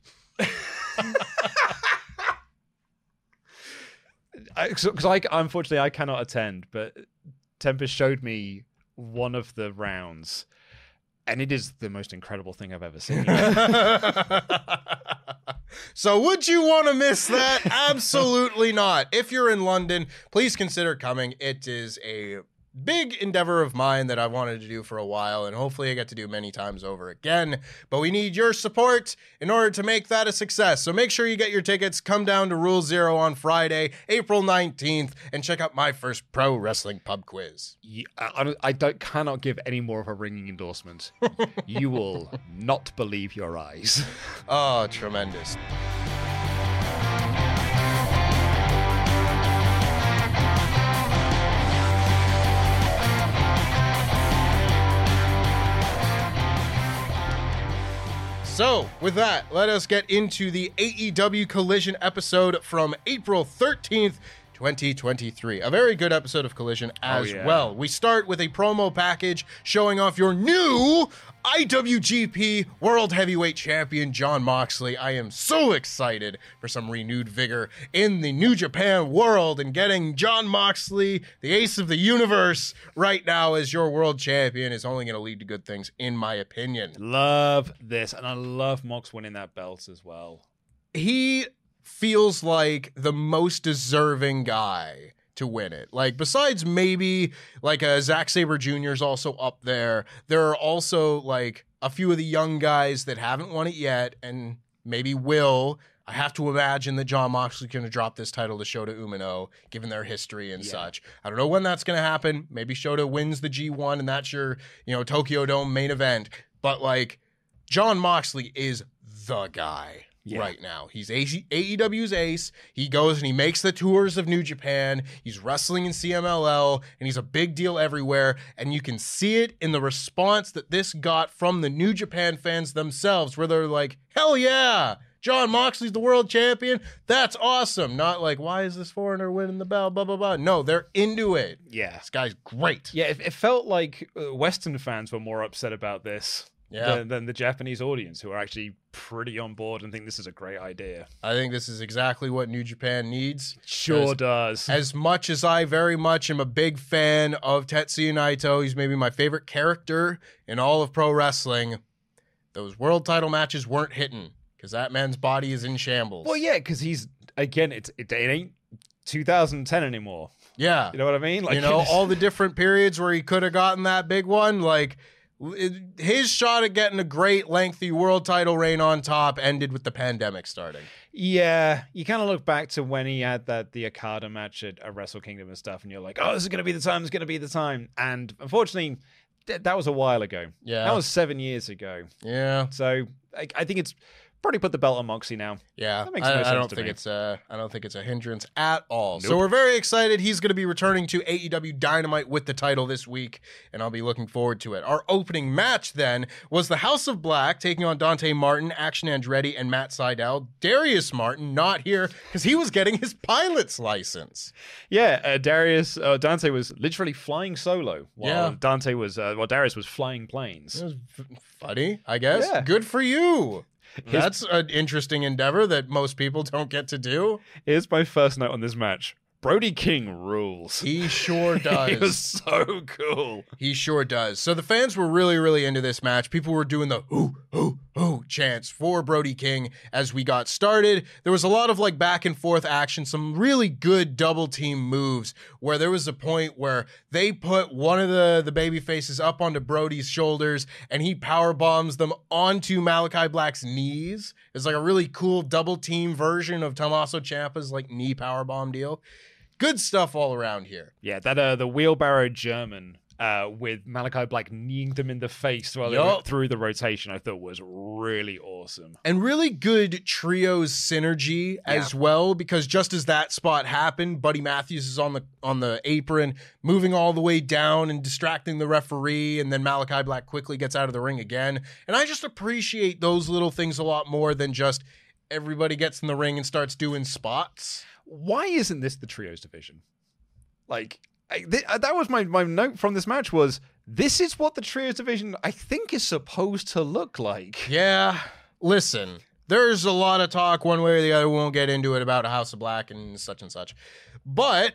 Because I, unfortunately, I cannot attend, but Tempest showed me one of the rounds, and it is the most incredible thing I've ever seen. So would you want to miss that? Absolutely not. If you're in London, please consider coming. It is a big endeavor of mine that I wanted to do for a while, and hopefully I get to do many times over again. But we need your support in order to make that a success. So make sure you get your tickets. Come down to Rule Zero on Friday, April nineteenth, and check out my first pro wrestling pub quiz. You, I, I don't cannot give any more of a ringing endorsement. You will not believe your eyes. Oh, tremendous. So, with that, let us get into the A E W Collision episode from April thirteenth, twenty twenty-three. A very good episode of Collision as oh, yeah. well. We start with a promo package showing off your new I W G P World Heavyweight Champion, Jon Moxley. I am so excited for some renewed vigor in the New Japan world, and getting Jon Moxley, the ace of the universe, right now as your world champion is only going to lead to good things, in my opinion. Love this, and I love Mox winning that belt as well. He feels like the most deserving guy to win it. Like, besides maybe like a Zack Sabre Junior is also up there. There are also like a few of the young guys that haven't won it yet and maybe will. I have to imagine that Jon Moxley's going to drop this title to Shota Umino, given their history and yeah. such. I don't know when that's going to happen. Maybe Shota wins the G one and that's your, you know, Tokyo Dome main event. But like, Jon Moxley is the guy. Yeah. Right now. He's A E W's ace. He goes and he makes the tours of New Japan. He's wrestling in C M L L, and he's a big deal everywhere. And you can see it in the response that this got from the New Japan fans themselves, where they're like, hell yeah, Jon Moxley's the world champion. That's awesome. Not like, why is this foreigner winning the belt, blah, blah, blah. No, they're into it. Yeah. This guy's great. Yeah, it, it felt like Western fans were more upset about this yeah. than, than the Japanese audience, who are actually pretty on board and think this is a great idea. I think this is exactly what New Japan needs. Sure as, does. As much as I very much am a big fan of Tetsuya Naito, he's maybe my favorite character in all of pro wrestling, those world title matches weren't hitting because that man's body is in shambles. Well, yeah, because he's, again, it's, it, it ain't two thousand ten anymore. Yeah. You know what I mean? Like, you know, all the different periods where he could have gotten that big one, like it, his shot at getting a great lengthy world title reign on top ended with the pandemic starting. Yeah, you kind of look back to when he had that the Okada match at, at Wrestle Kingdom and stuff, and you're like, oh, this is going to be the time, this is going to be the time. And unfortunately, th- that was a while ago. Yeah. That was seven years ago. Yeah. So I, I think it's probably put the belt on Moxie now. Yeah, that makes I, no I sense don't to think me. it's a, I don't think it's a hindrance at all. Nope. So we're very excited. He's going to be returning to A E W Dynamite with the title this week, and I'll be looking forward to it. Our opening match then was the House of Black taking on Dante Martin, Action Andretti, and Matt Sydal. Darius Martin not here because he was getting his pilot's license. Yeah, uh, Darius uh, Dante was literally flying solo, while Yeah. Dante was, uh, well, Darius was flying planes. It was f- funny, I guess. Yeah. Good for you. That's an interesting endeavor that most people don't get to do. Here's my first note on this match. Brody King rules. He sure does. He was so cool. He sure does. So the fans were really, really into this match. People were doing the ooh, ooh, ooh chants for Brody King as we got started. There was a lot of like back and forth action, some really good double team moves where there was a point where they put one of the, the baby faces up onto Brody's shoulders and he power bombs them onto Malachi Black's knees. It's like a really cool double team version of Tommaso Ciampa's like knee power bomb deal. Good stuff all around here. Yeah, that uh, the wheelbarrow German uh, with Malachi Black kneeing them in the face while they Yup. went through the rotation, I thought was really awesome. And really good trios synergy as well, because just as that spot happened, Buddy Matthews is on the on the apron, moving all the way down and distracting the referee, and then Malachi Black quickly gets out of the ring again. And I just appreciate those little things a lot more than just everybody gets in the ring and starts doing spots. Why isn't this the trios division? Like, I, th- that was my, my note from this match was, this is what the trios division, I think, is supposed to look like. Yeah, listen, there's a lot of talk one way or the other. We won't get into it about House of Black and such and such. But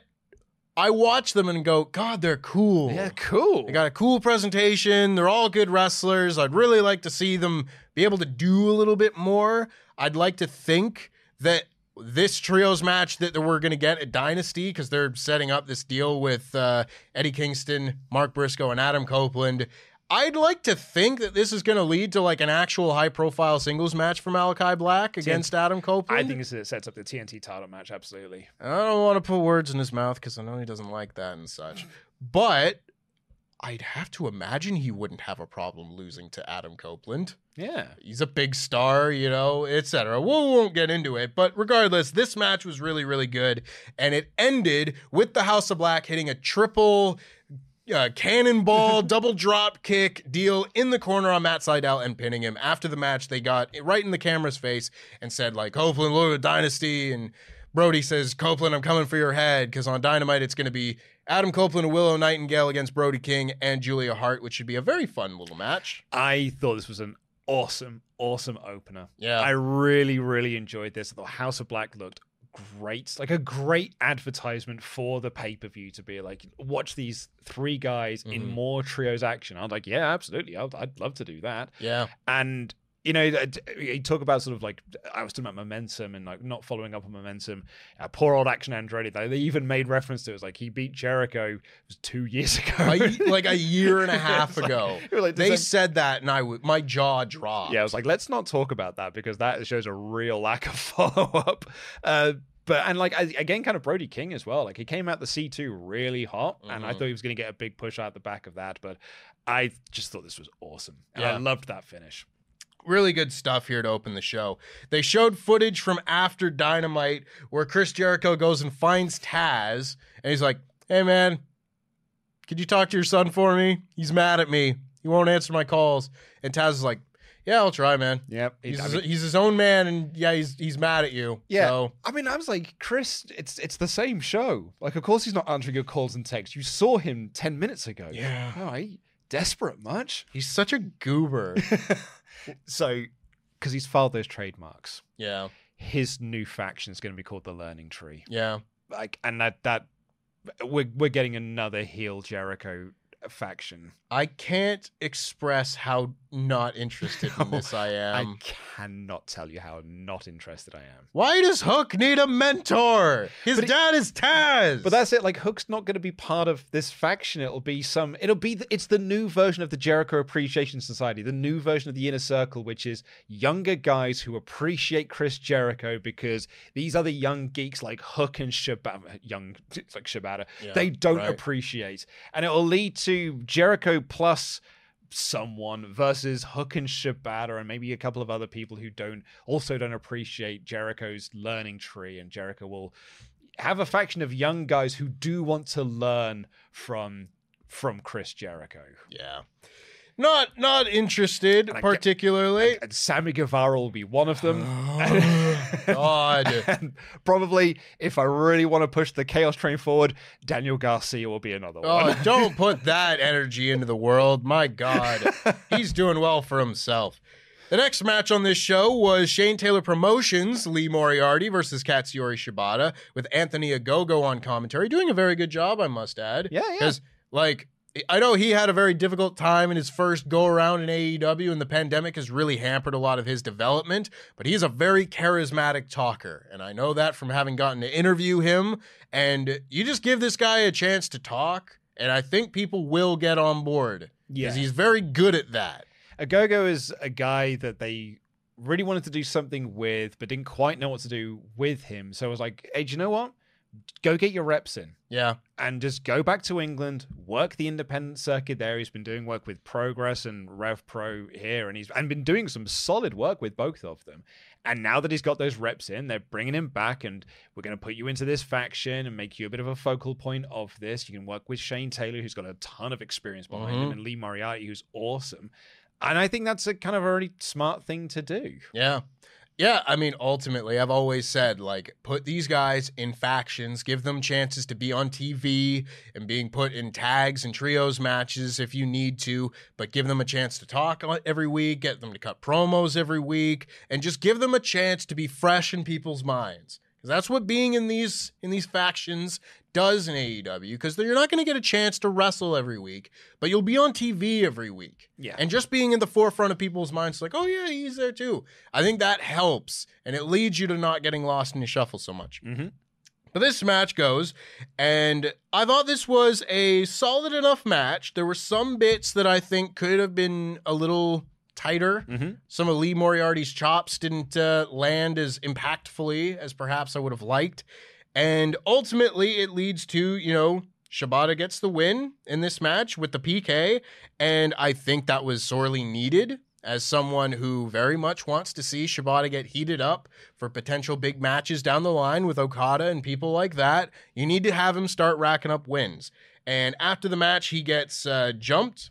I watch them and go, God, they're cool. Yeah, cool. They got a cool presentation. They're all good wrestlers. I'd really like to see them be able to do a little bit more. I'd like to think that this trios match that we're going to get at Dynasty, because they're setting up this deal with uh, Eddie Kingston, Mark Briscoe, and Adam Copeland. I'd like to think that this is going to lead to like an actual high-profile singles match for Malachi Black against Adam Copeland. I think it sets up the T N T title match, absolutely. I don't want to put words in his mouth because I know he doesn't like that and such. But I'd have to imagine he wouldn't have a problem losing to Adam Copeland. Yeah. He's a big star, you know, et cetera. We won't get into it, but regardless, this match was really, really good, and it ended with the House of Black hitting a triple uh, cannonball, double drop kick deal in the corner on Matt Sydal and pinning him. After the match, they got right in the camera's face and said, like, Copeland, look at Dynasty, and Brody says, Copeland, I'm coming for your head, because on Dynamite, it's going to be Adam Copeland and Willow Nightingale against Brody King and Julia Hart, which should be a very fun little match. I thought this was an awesome, awesome opener. Yeah. I really, really enjoyed this. The House of Black looked great. Like a great advertisement for the pay-per-view to be like, watch these three guys mm-hmm. in more trios action. I was like, yeah, absolutely. I'd, I'd love to do that. Yeah. And you know, you talk about sort of like, I was talking about momentum and like not following up on momentum. Uh, poor old Action Andretti, they, they even made reference to it. It was like he beat Jericho it was two years ago. I, like a year and a half ago. Like, like, they like, said that and I w- my jaw dropped. Yeah, I was like, let's not talk about that because that shows a real lack of follow-up. Uh, But, and like, again, kind of Brody King as well. Like, he came out the C two really hot, mm-hmm. and I thought he was going to get a big push out the back of that. But I just thought this was awesome. And yeah. I loved that finish. Really good stuff here to open the show. They showed footage from after Dynamite where Chris Jericho goes and finds Taz, and he's like, hey, man, could you talk to your son for me? He's mad at me. He won't answer my calls. And Taz is like, yeah, I'll try, man. Yep. He's, I mean, he's his own man, and yeah, he's he's mad at you. Yeah. So. I mean, I was like, Chris, it's it's the same show. Like, of course he's not answering your calls and texts. You saw him ten minutes ago. Yeah. All right. desperate much. He's such a goober. So, because he's filed those trademarks, Yeah. his new faction is going to be called the Learning Tree. Yeah. Like, and that that we're we're getting another heel Jericho faction. I can't express how not interested in this I am. I cannot tell you how not interested I am. Why does Hook need a mentor? His But he- dad is Taz. But that's it. Like, Hook's not going to be part of this faction. It'll be some. It'll be. The, it's the new version of the Jericho Appreciation Society, the new version of the Inner Circle, which is younger guys who appreciate Chris Jericho because these other young geeks like Hook and Shibata, young, it's like Shibata, Yeah, they don't right. appreciate, and it will lead to Jericho plus someone versus Hook and Shibata and maybe a couple of other people who don't also don't appreciate Jericho's learning tree, and Jericho will have a faction of young guys who do want to learn from from Chris Jericho. Yeah. Not not interested And I get- particularly. And Sammy Guevara will be one of them. God. And probably, if I really want to push the Chaos Train forward, Daniel Garcia will be another Oh, one. don't put that energy into the world. My God. He's doing well for himself. The next match on this show was Shane Taylor Promotions, Lee Moriarty versus Katsuyori Shibata, with Anthony Ogogo on commentary, doing a very good job, I must add. Yeah, yeah. Because, like, I know he had a very difficult time in his first go-around in A E W, and the pandemic has really hampered a lot of his development, but he's a very charismatic talker, and I know that from having gotten to interview him, and you just give this guy a chance to talk, and I think people will get on board, Yeah. because he's very good at that. Agogo is a guy that they really wanted to do something with, but didn't quite know what to do with him. So I was like, hey, do you know what? Go get your reps in. Yeah. And just go back to England, work the independent circuit there. He's been doing work with Progress and Rev Pro here, and he's and been doing some solid work with both of them. And now that he's got those reps in, they're bringing him back, and we're going to put you into this faction and make you a bit of a focal point of this. You can work with Shane Taylor, who's got a ton of experience behind him, and Lee Moriarty, who's awesome. And I think that's a kind of a really smart thing to do. Yeah. Yeah, I mean, ultimately, I've always said, like, put these guys in factions, give them chances to be on T V and being put in tags and trios matches if you need to, but give them a chance to talk every week, get them to cut promos every week, and just give them a chance to be fresh in people's minds. Because that's what being in these in these factions does in A E W, because you're not going to get a chance to wrestle every week, but you'll be on T V every week. Yeah. And just being in the forefront of people's minds, like, oh yeah, he's there too. I think that helps, and it leads you to not getting lost in the shuffle so much. Mm-hmm. But this match goes, and I thought this was a solid enough match. There were some bits that I think could have been a little tighter. Mm-hmm. Some of Lee Moriarty's chops didn't uh, land as impactfully as perhaps I would have liked. And ultimately, it leads to, you know, Shibata gets the win in this match with the P K. And I think that was sorely needed as someone who very much wants to see Shibata get heated up for potential big matches down the line with Okada and people like that. You need to have him start racking up wins. And after the match, he gets uh, jumped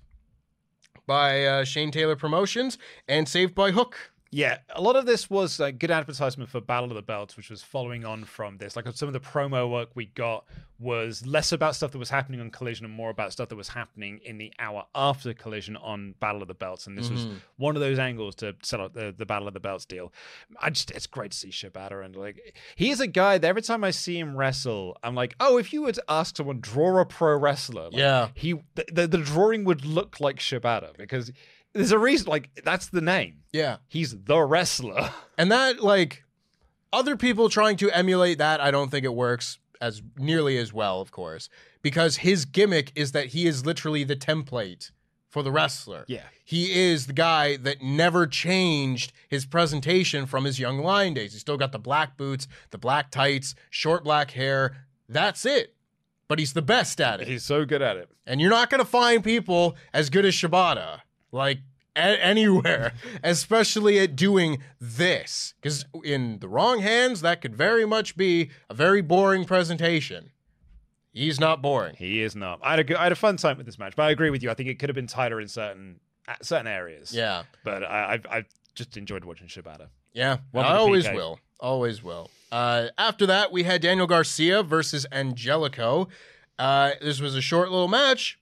by uh, Shane Taylor Promotions and saved by Hook. Yeah, a lot of this was a good advertisement for Battle of the Belts, which was following on from this. Like, some of the promo work we got was less about stuff that was happening on Collision and more about stuff that was happening in the hour after Collision on Battle of the Belts. And this Mm-hmm. was one of those angles to sell out the, the Battle of the Belts deal. I just, it's great to see Shibata. And like, he is a guy that every time I see him wrestle, I'm like, oh, if you were to ask someone, draw a pro wrestler, like, Yeah. he the, the, the drawing would look like Shibata, because there's a reason, like, that's the name. Yeah. He's the wrestler. And that, like, other people trying to emulate that, I don't think it works as nearly as well, of course, because his gimmick is that he is literally the template for the wrestler. Yeah. He is the guy that never changed his presentation from his young Lion days. He's still got the black boots, the black tights, short black hair. That's it. But he's the best at it. He's so good at it. And you're not going to find people as good as Shibata, like, a- anywhere, especially at doing this. Because in the wrong hands, that could very much be a very boring presentation. He's not boring. He is not. I had a good, I had a fun time with this match, but I agree with you. I think it could have been tighter in certain uh, certain areas. Yeah. But I I've, I've just enjoyed watching Shibata. Yeah, One I with the always P K. will. Always will. Uh, after that, we had Daniel Garcia versus Angelico. Uh, this was a short little match.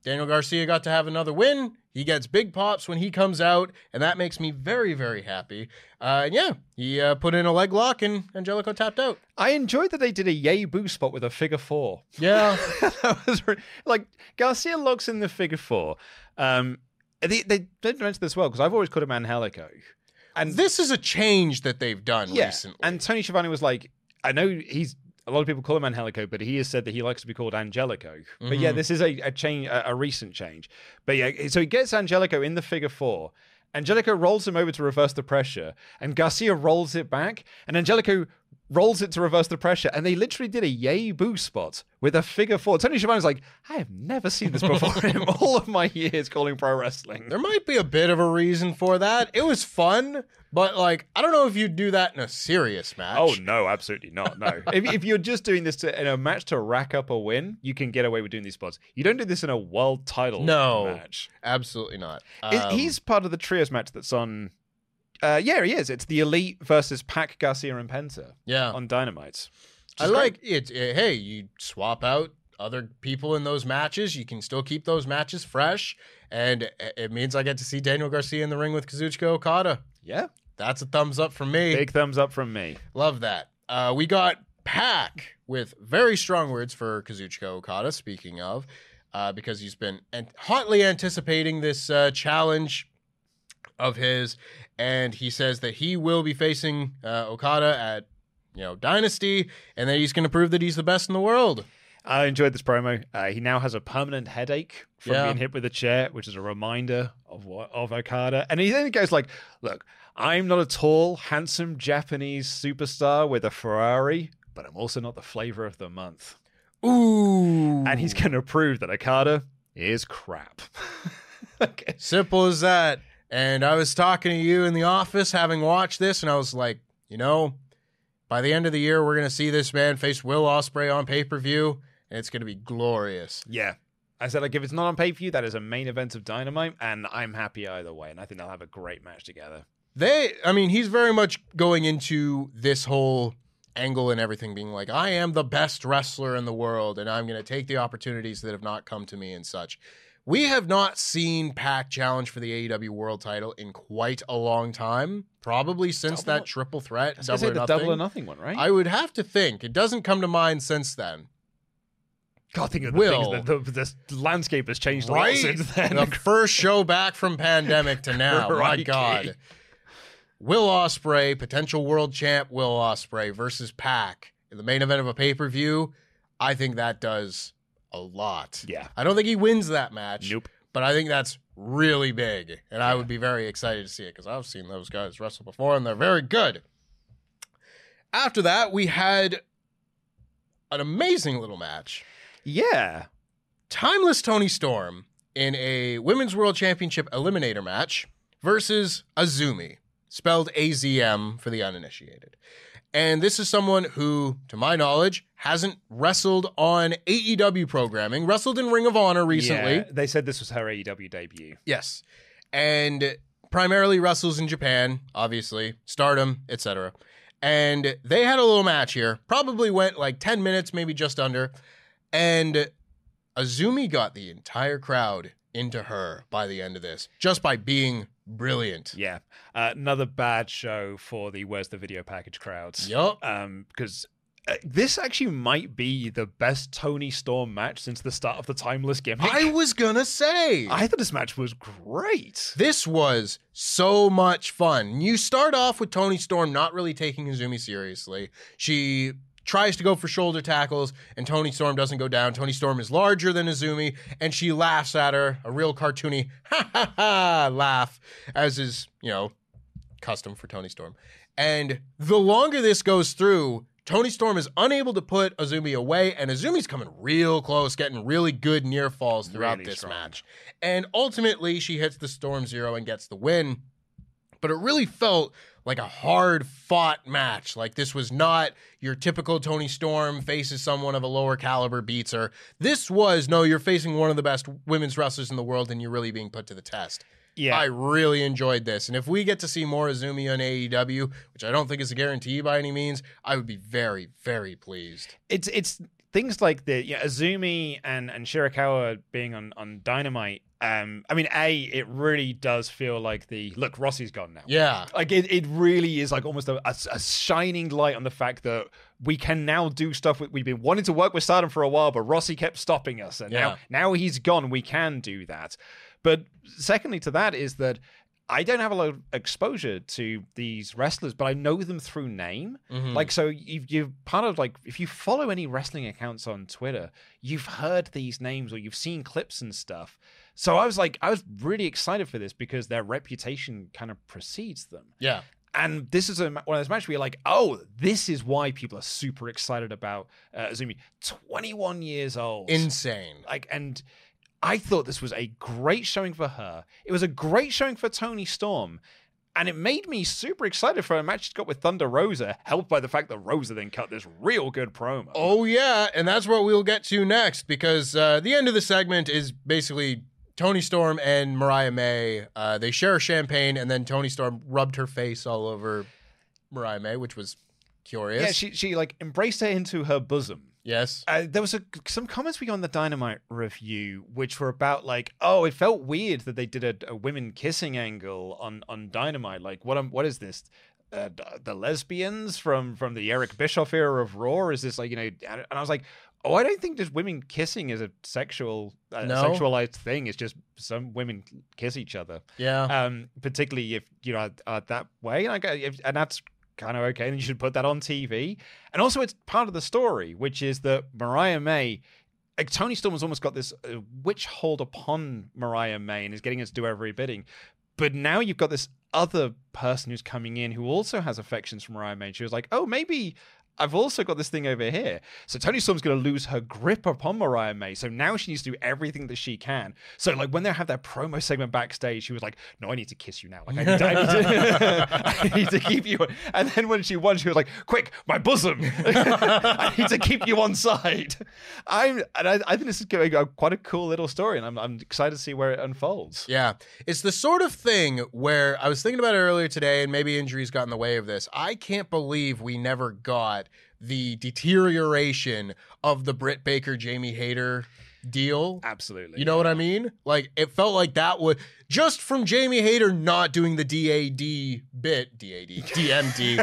Daniel Garcia got to have another win. He gets big pops when he comes out, and that makes me very, very happy. Uh, and yeah, he uh, put in a leg lock, and Angelico tapped out. I enjoyed that they did a yay boo spot with a figure four. Yeah. That was re- like Garcia locks in the figure four. Um, they, they did mention this well, because I've always called him Angelico. And this is a change that they've done yeah, recently. And Tony Schiavone was like, I know he's, a lot of people call him Angelico, but he has said that he likes to be called Angelico. Mm-hmm. But yeah, this is a, a change, a, a recent change. But yeah, so he gets Angelico in the figure four. Angelico rolls him over to reverse the pressure, and Garcia rolls it back, and Angelico rolls it to reverse the pressure, and they literally did a yay boo spot with a figure four. Tony Schiavone's like, I have never seen this before in all of my years calling pro wrestling. There might be a bit of a reason for that. It was fun, but like, I don't know if you'd do that in a serious match. Oh, no, absolutely not. No. if, if you're just doing this to, in a match to rack up a win, you can get away with doing these spots. You don't do this in a world title no, match. Absolutely not. Um, He's part of the trios match that's on... Uh, yeah, he is. It's the Elite versus Pac, Garcia, and Penta. Yeah, on Dynamite. I like it. it. Hey, you swap out other people in those matches. You can still keep those matches fresh, and it means I get to see Daniel Garcia in the ring with Kazuchika Okada. Yeah, that's a thumbs up from me. Big thumbs up from me. Love that. Uh, we got Pac with very strong words for Kazuchika Okada. Speaking of, uh, because he's been an- hotly anticipating this uh, challenge of his. And he says that he will be facing uh, Okada at, you know, Dynasty, and that he's going to prove that he's the best in the world. I enjoyed this promo. Uh, he now has a permanent headache from yeah. being hit with a chair, which is a reminder of what, of Okada. And he then goes like, look, I'm not a tall, handsome Japanese superstar with a Ferrari, but I'm also not the flavor of the month. Ooh. And he's going to prove that Okada is crap. Okay. Simple as that. And I was talking to you in the office having watched this, and I was like, you know, by the end of the year, we're going to see this man face Will Ospreay on pay-per-view, and it's going to be glorious. Yeah. I said, like, if it's not on pay-per-view, that is a main event of Dynamite, and I'm happy either way, and I think they'll have a great match together. They, I mean, he's very much going into this whole angle and everything being like, I am the best wrestler in the world, and I'm going to take the opportunities that have not come to me and such. We have not seen Pac challenge for the A E W World Title in quite a long time, probably since double, that triple threat, double say or the nothing. double or nothing one, right? I would have to think. It doesn't come to mind since then. God, think of the Will, things that the, the landscape has changed a right? lot since then. The first show back from pandemic to now. My God. Will Ospreay, potential world champ Will Ospreay versus Pac in the main event of a pay-per-view. I think that does a lot. Yeah. I don't think he wins that match. Nope. But I think that's really big. And I would be very excited to see it because I've seen those guys wrestle before and they're very good. After that, we had an amazing little match. Yeah. Timeless Toni Storm in a Women's World Championship Eliminator match versus Azumi, spelled A Z M for the uninitiated. And this is someone who, to my knowledge, hasn't wrestled on A E W programming, wrestled in Ring of Honor recently. Yeah, they said this was her A E W debut. Yes. And primarily wrestles in Japan, obviously, Stardom, et cetera. And they had a little match here. Probably went like ten minutes, maybe just under. And Azumi got the entire crowd into her by the end of this, just by being brilliant. Yeah. Uh, another bad show for the Where's the Video package crowds. Yup. Um, because uh, this actually might be the best Toni Storm match since the start of the Timeless gimmick. I was gonna say. I thought this match was great. This was so much fun. You start off with Toni Storm not really taking Azumi seriously. She tries to go for shoulder tackles, and Toni Storm doesn't go down. Toni Storm is larger than Azumi, and she laughs at her, a real cartoony ha ha ha laugh, as is, you know, custom for Toni Storm. And the longer this goes through, Toni Storm is unable to put Azumi away, and Azumi's coming real close, getting really good near falls throughout Really this strong. match. And ultimately, she hits the Storm Zero and gets the win. But it really felt like a hard-fought match. Like, this was not your typical Toni Storm faces someone of a lower caliber, beats her. This was, no, you're facing one of the best women's wrestlers in the world, and you're really being put to the test. Yeah. I really enjoyed this. And if we get to see more Azumi on A E W, which I don't think is a guarantee by any means, I would be very, very pleased. It's it's things like the yeah, Azumi and, and Shirakawa being on, on Dynamite, um, I mean, A, it really does feel like the, look, Rossi's gone now. Yeah. Like, it, it really is like almost a, a, a shining light on the fact that we can now do stuff. With, we've been wanting to work with Stardom for a while, but Rossi kept stopping us. And Yeah. now, now he's gone, we can do that. But secondly to that is that I don't have a lot of exposure to these wrestlers, but I know them through name. Mhm. Like, so you've, you've part of like, if you follow any wrestling accounts on Twitter, you've heard these names or you've seen clips and stuff. So I was like, I was really excited for this because their reputation kind of precedes them. Yeah. And this is a, one of those matches where you're like, oh, this is why people are super excited about uh, Azumi. twenty-one years old. Insane. Like, and I thought this was a great showing for her. It was a great showing for Toni Storm. And it made me super excited for a match she's got with Thunder Rosa, helped by the fact that Rosa then cut this real good promo. Oh, yeah. And that's what we'll get to next, because uh, the end of the segment is basically Toni Storm and Mariah May. Uh, they share champagne, and then Toni Storm rubbed her face all over Mariah May, which was curious. Yeah, she, she like embraced her into her bosom. Yes. Uh, there was a, some comments we got on the Dynamite review, which were about like, oh, it felt weird that they did a, a women kissing angle on, on Dynamite. Like, what um, what is this? Uh, the lesbians from, from the Eric Bischoff era of Raw? Is this like, you know? And I was like, oh, I don't think just women kissing is a sexual, uh, No. sexualized thing. It's just some women kiss each other. Yeah. Um, particularly if you know are, are that way, and I go, if, and that's kind of okay, and you should put that on T V. And also, it's part of the story, which is that Mariah May, like, Toni Storm has almost got this uh, witch hold upon Mariah May and is getting her to do every bidding. But now you've got this other person who's coming in who also has affections for Mariah May. She was like, oh, maybe I've also got this thing over here. So Toni Storm's going to lose her grip upon Mariah May. So now she needs to do everything that she can. So like when they have that promo segment backstage, she was like, no, I need to kiss you now. Like I need to, I need to, I need to keep you. And then when she won, she was like, quick, my bosom. I need to keep you on side. I'm, and I, I think this is going a, quite a cool little story, and I'm, I'm excited to see where it unfolds. Yeah. It's the sort of thing where I was thinking about it earlier today, and maybe injuries got in the way of this. I can't believe we never got the deterioration of the Britt Baker, Jamie Hayter deal. Absolutely. You know what I mean? Like, it felt like that was just from Jamie Hayter not doing the D A D bit, D A D, D M D.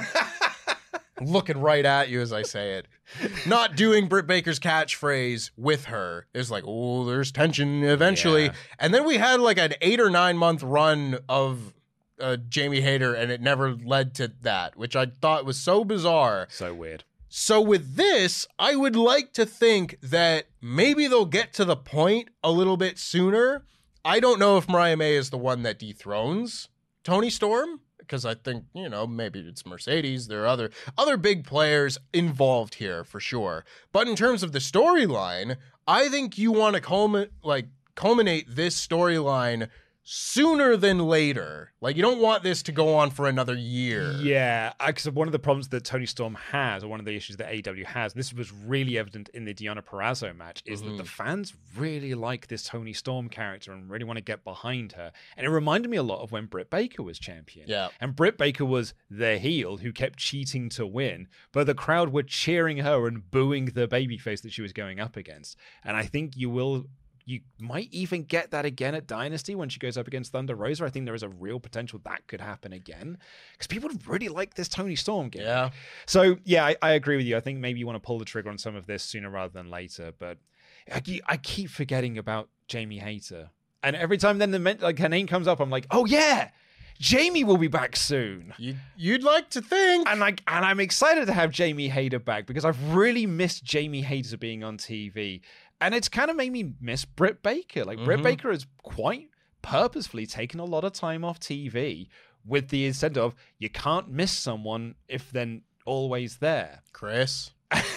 Looking right at you as I say it. Not doing Britt Baker's catchphrase with her. It's like, oh, there's tension eventually. Yeah. And then we had like an eight or nine month run of uh, Jamie Hayter, and it never led to that, which I thought was so bizarre. So weird. So with this, I would like to think that maybe they'll get to the point a little bit sooner. I don't know if Mariah May is the one that dethrones Toni Storm, because I think, you know, maybe it's Mercedes. There are other other big players involved here for sure. But in terms of the storyline, I think you want to culminate, like, culminate this storyline sooner than later. Like, you don't want this to go on for another year. Yeah, because one of the problems that Toni Storm has, or one of the issues that A E W has, and this was really evident in the Deonna Purrazzo match, is Mm-hmm. that the fans really like this Toni Storm character and really want to get behind her. And it reminded me a lot of when Britt Baker was champion. Yeah. And Britt Baker was the heel who kept cheating to win, but the crowd were cheering her and booing the babyface that she was going up against. And I think you will... You might even get that again at Dynasty when she goes up against Thunder Rosa. I think there is a real potential that could happen again because people really like this Toni Storm game. Yeah. So, yeah, I, I agree with you. I think maybe you want to pull the trigger on some of this sooner rather than later. But I, I keep forgetting about Jamie Hayter. And every time then the like her name comes up, I'm like, oh, yeah, Jamie will be back soon. You, you'd like to think. And like, and I'm excited to have Jamie Hayter back because I've really missed Jamie Hayter being on T V. And it's kind of made me miss Britt Baker. Like, mm-hmm. Britt Baker has quite purposefully taken a lot of time off T V with the incentive of you can't miss someone if they're always there. Chris.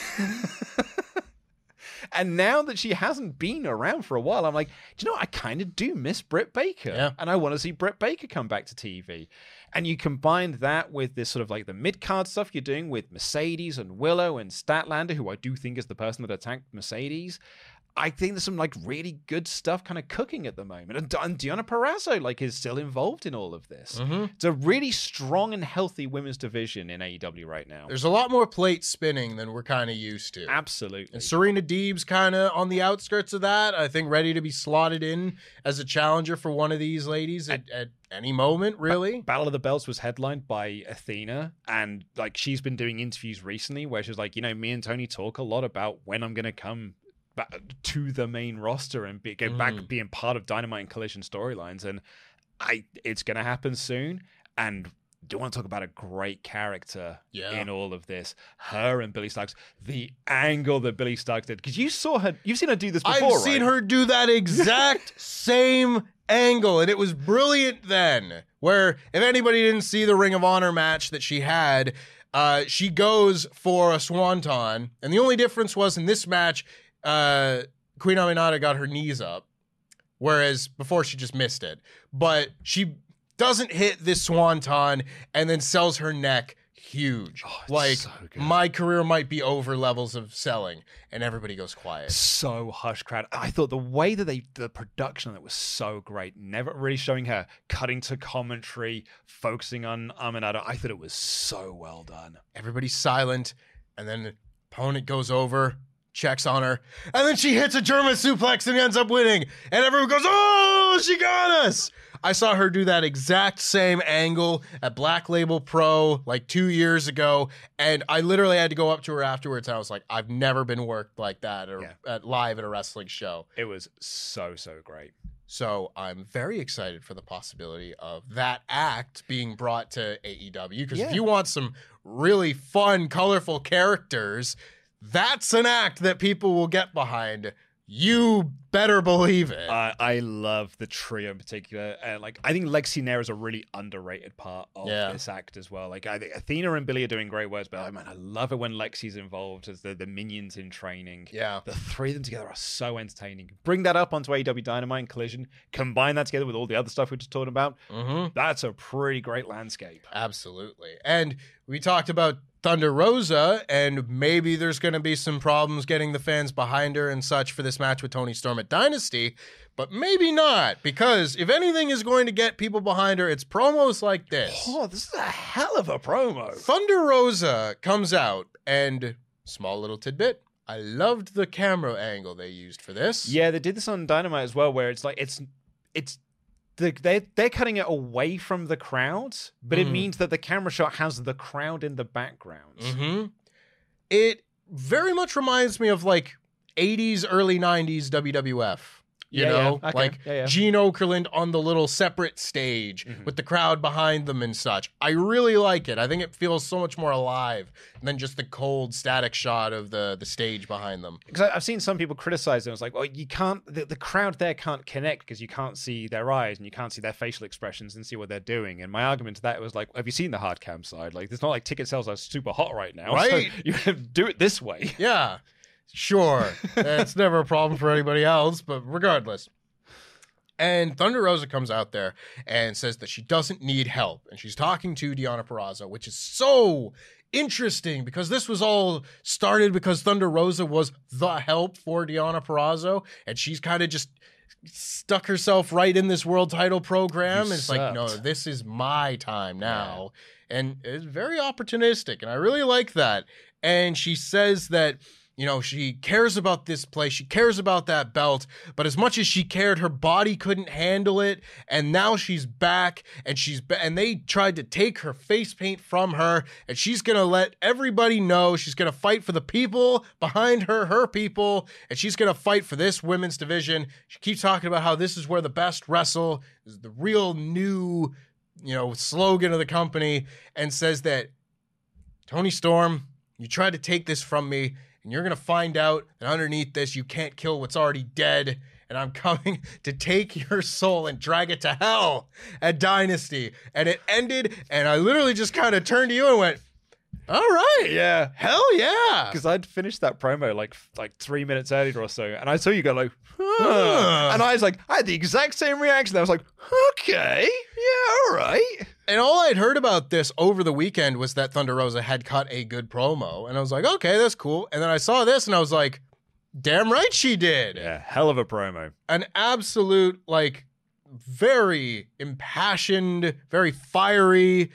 And now that she hasn't been around for a while, I'm like, do you know what? I kind of do miss Britt Baker. Yeah. And I want to see Britt Baker come back to T V. And you combine that with this sort of like the mid-card stuff you're doing with Mercedes and Willow and Statlander, who I do think is the person that attacked Mercedes. I think there's some like really good stuff kind of cooking at the moment. And, and Deonna Purrazzo like is still involved in all of this. Mm-hmm. It's a really strong and healthy women's division in A E W right now. There's a lot more plate spinning than we're kind of used to. Absolutely. And Serena Deeb's kind of on the outskirts of that. I think ready to be slotted in as a challenger for one of these ladies at, at any moment, really. Ba- Battle of the Belts was headlined by Athena, and like she's been doing interviews recently where she's like, you know, me and Tony talk a lot about when I'm going to come back to the main roster and be, get mm. back being part of Dynamite and Collision storylines, and I it's going to happen soon. And do you want to talk about a great character yeah. in all of this? Her and Billie Starkz, the angle that Billie Starkz did, because you saw her, you've seen her do this before, I've seen right? her do that exact same angle, and it was brilliant then. Where if anybody didn't see the Ring of Honor match that she had, uh, she goes for a swanton, and the only difference was in this match, uh, Queen Aminata got her knees up, whereas before she just missed it. But she doesn't hit this swanton and then sells her neck huge. Oh, like, so my career might be over levels of selling, and everybody goes quiet. So hush crowd. I thought the way that they, the production of it was so great. Never really showing her cutting to commentary, focusing on Aminata. I thought it was so well done. Everybody's silent, and then the opponent goes over, checks on her, and then she hits a German suplex and ends up winning. And everyone goes, oh, she got us. I saw her do that exact same angle at Black Label Pro like two years ago, and I literally had to go up to her afterwards, and I was like, I've never been worked like that or yeah. at live at a wrestling show. It was so, so great. So I'm very excited for the possibility of that act being brought to A E W, because yeah. if you want some really fun, colorful characters, that's an act that people will get behind. You better believe it. Uh, I love the trio in particular. Uh, like, I think Lexi Nair is a really underrated part of yeah. this act as well. Like, I think Athena and Billie are doing great work, but oh, man, I love it when Lexi's involved as the, the minions in training. Yeah. The three of them together are so entertaining. Bring that up onto A E W Dynamite and Collision. Combine that together with all the other stuff we just talked about. Mm-hmm. That's a pretty great landscape. Absolutely. And we talked about Thunder Rosa, and maybe there's going to be some problems getting the fans behind her and such for this match with Toni Storm at Dynasty, but maybe not, because if anything is going to get people behind her, it's promos like this. Oh, this is a hell of a promo. Thunder Rosa comes out, and small little tidbit, I loved the camera angle they used for this. Yeah, they did this on Dynamite as well, where it's like, it's, it's, The, they're, they're cutting it away from the crowd, but mm. it means that the camera shot has the crowd in the background. Mm-hmm. It very much reminds me of like eighties, early nineties W W F. You yeah, know, yeah. Okay. like yeah, yeah. Gene Okerlund on the little separate stage mm-hmm. with the crowd behind them and such. I really like it. I think it feels so much more alive than just the cold static shot of the, the stage behind them. Because I've seen some people criticize them. It's like, well, you can't, the, the crowd there can't connect because you can't see their eyes and you can't see their facial expressions and see what they're doing. And my argument to that was like, have you seen the hard cam side? Like, it's not like ticket sales are super hot right now. Right. So you have to do it this way. Yeah. Sure. It's never a problem for anybody else, but regardless. And Thunder Rosa comes out there and says that she doesn't need help. And she's talking to Deonna Purrazzo, which is so interesting because this was all started because Thunder Rosa was the help for Deonna Purrazzo. And she's kind of just stuck herself right in this world title program. And it's like, no, this is my time now. Yeah. And it's very opportunistic. And I really like that. And she says that, you know, she cares about this place. She cares about that belt. But as much as she cared, her body couldn't handle it. And now she's back and she's ba- and they tried to take her face paint from her. And she's going to let everybody know she's going to fight for the people behind her, her people. And she's going to fight for this women's division. She keeps talking about how this is where the best wrestle. This is the real new, you know, slogan of the company. And says that, Toni Storm, you tried to take this from me. And you're going to find out that underneath this, you can't kill what's already dead. And I'm coming to take your soul and drag it to hell at Dynasty. And it ended, and I literally just kind of turned to you and went, all right. Yeah. Hell yeah. Because I'd finished that promo like like three minutes earlier or so. And I saw you go like, huh. And I was like, I had the exact same reaction. I was like, okay. Yeah, all right. And all I'd heard about this over the weekend was that Thunder Rosa had cut a good promo. And I was like, okay, that's cool. And then I saw this and I was like, Damn right she did. Yeah, hell of a promo. An absolute, like, very impassioned, very fiery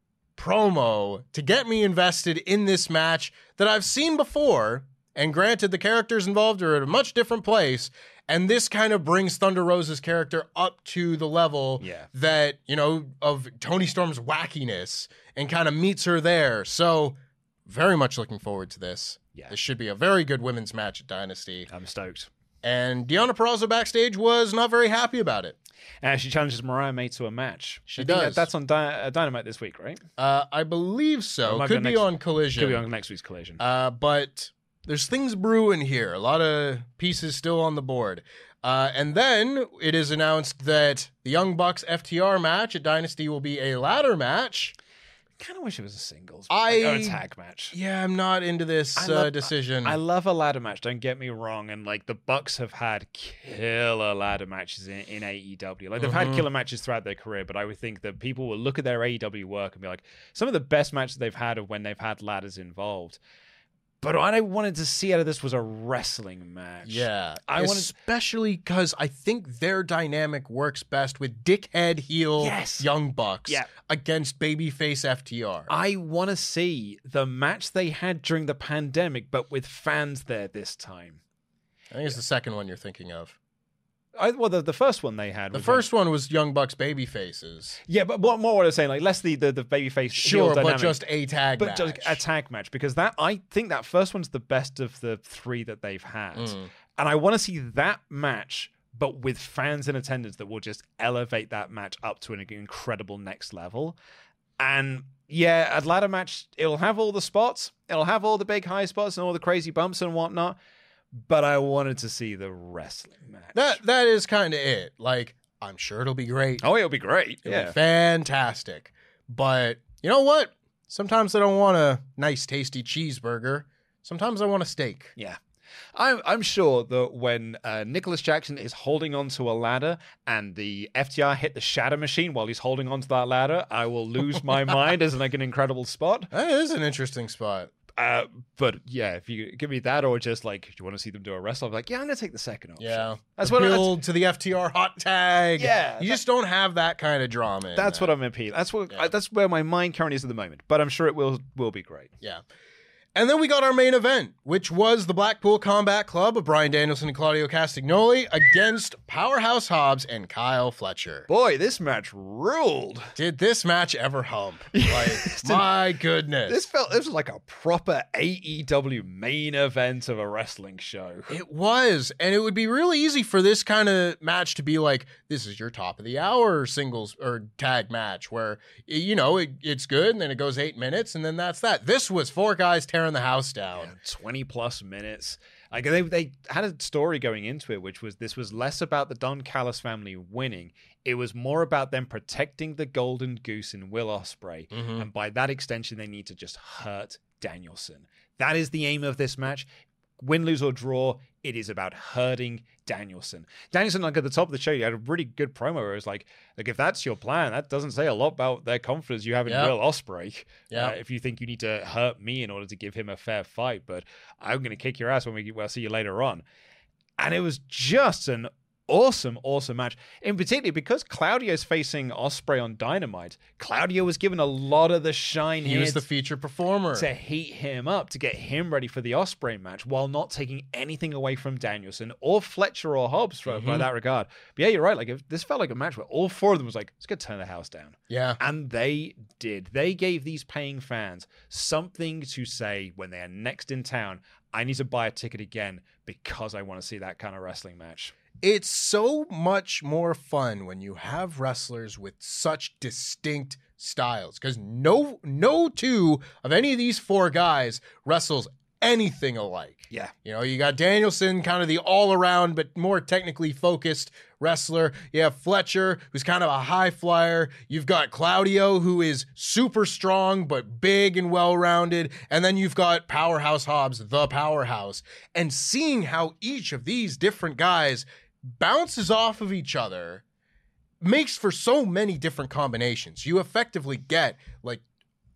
promo to get me invested in this match that I've seen before. And granted, the characters involved are at a much different place. And this kind of brings Thunder Rosa's character up to the level yeah. that, you know, of Toni Storm's wackiness and kind of meets her there. So very much looking forward to this. Yeah. This should be a very good women's match at Dynasty. I'm stoked. And Deonna Purrazzo backstage was not very happy about it. And she challenges Mariah May to a match. She I think does. That, that's on Dy- uh, Dynamite this week, right? Uh, I believe so. Or Could be next, on Collision. Could be on next week's Collision. Uh, but there's things brewing here. A lot of pieces still on the board. Uh, and then it is announced that the Young Bucks F T R match at Dynasty will be a ladder match. Kind of wish it was a singles I, like, or a tag match. Yeah, I'm not into this I love, uh, decision. I, I love a ladder match, don't get me wrong. And like the Bucks have had killer ladder matches in, in A E W. Like they've Mm-hmm. had killer matches throughout their career, but I would think that people will look at their A E W work and be like, some of the best matches they've had are when they've had ladders involved. But what I wanted to see out of this was a wrestling match. Yeah, I wanted, especially because I think their dynamic works best with dickhead heel Yes. Young Bucks Yeah. against babyface F T R. I want to see the match they had during the pandemic, but with fans there this time. I think it's the second one you're thinking of. I, well, the, the first one they had. The was first one was Young Bucks babyfaces. Yeah, but what more what I was saying, like less the the, the babyface. Sure, heel but dynamic, just a tag but match. just a tag match, because that I think that first one's the best of the three that they've had, Mm. and I want to see that match, but with fans in attendance that will just elevate that match up to an incredible next level. And yeah, a ladder match, it'll have all the spots, it'll have all the big high spots and all the crazy bumps and whatnot. But I wanted to see the wrestling match. That that is kind of it. Like, I'm sure it'll be great. Oh, it'll be great. It'll yeah. be fantastic. But you know what? Sometimes I don't want a nice, tasty cheeseburger. Sometimes I want a steak. Yeah. I'm, I'm sure that when uh, Nicholas Jackson is holding onto a ladder and the F T R hit the shatter machine while he's holding onto that ladder, I will lose my mind as like an incredible spot. That is an interesting spot. Uh, but yeah, if you give me that or just like, do you want to see them do a wrestle? I'm like, yeah, I'm going to take the second option. Yeah. That's what Build to the F T R hot tag. Yeah, You just don't have that kind of drama. in That's that. what I'm appealing. That's what Yeah. I, that's where my mind currently is at the moment. But I'm sure it will will be great. Yeah. And then we got our main event, which was the Blackpool Combat Club of Bryan Danielson and Claudio Castagnoli against Powerhouse Hobbs and Kyle Fletcher. Boy, this match ruled. Did this match ever hump? Like, my goodness. This felt this was like a proper A E W main event of a wrestling show. It was. And it would be really easy for this kind of match to be like, this is your top of the hour singles or tag match where, you know, it, it's good and then it goes eight minutes and then that's that. This was four guys tearing the house down. Yeah, twenty plus minutes. Like they they had a story going into it, which was this was less about the Don Callis family winning. It was more about them protecting the golden goose in Will Ospreay. Mhm. And by that extension, they need to just hurt Danielson. That is the aim of this match. Win, lose, or draw, it is about hurting Danielson. Danielson, like at the top of the show, you had a really good promo where it was like, like if that's your plan, that doesn't say a lot about their confidence you have in Yep. Will Ospreay. Yep. Uh, if you think you need to hurt me in order to give him a fair fight, but I'm going to kick your ass when we well, see you later on. And it was just an awesome, awesome match. In particular, because Claudio's facing Ospreay on Dynamite, Claudio was given a lot of the shine He here was the feature performer. to heat him up, to get him ready for the Ospreay match, while not taking anything away from Danielson or Fletcher or Hobbs for, by that regard. But yeah, you're right. Like if, this felt like a match where all four of them was like, let's go turn the house down. Yeah. And they did. They gave these paying fans something to say when they are next in town. I need to buy a ticket again because I want to see that kind of wrestling match. It's so much more fun when you have wrestlers with such distinct styles because no no two of any of these four guys wrestles anything alike. Yeah. You know, you got Danielson, kind of the all-around but more technically focused wrestler. You have Fletcher, who's kind of a high flyer. You've got Claudio, who is super strong but big and well-rounded. And then you've got Powerhouse Hobbs, the powerhouse. And seeing how each of these different guys bounces off of each other makes for so many different combinations. You effectively get like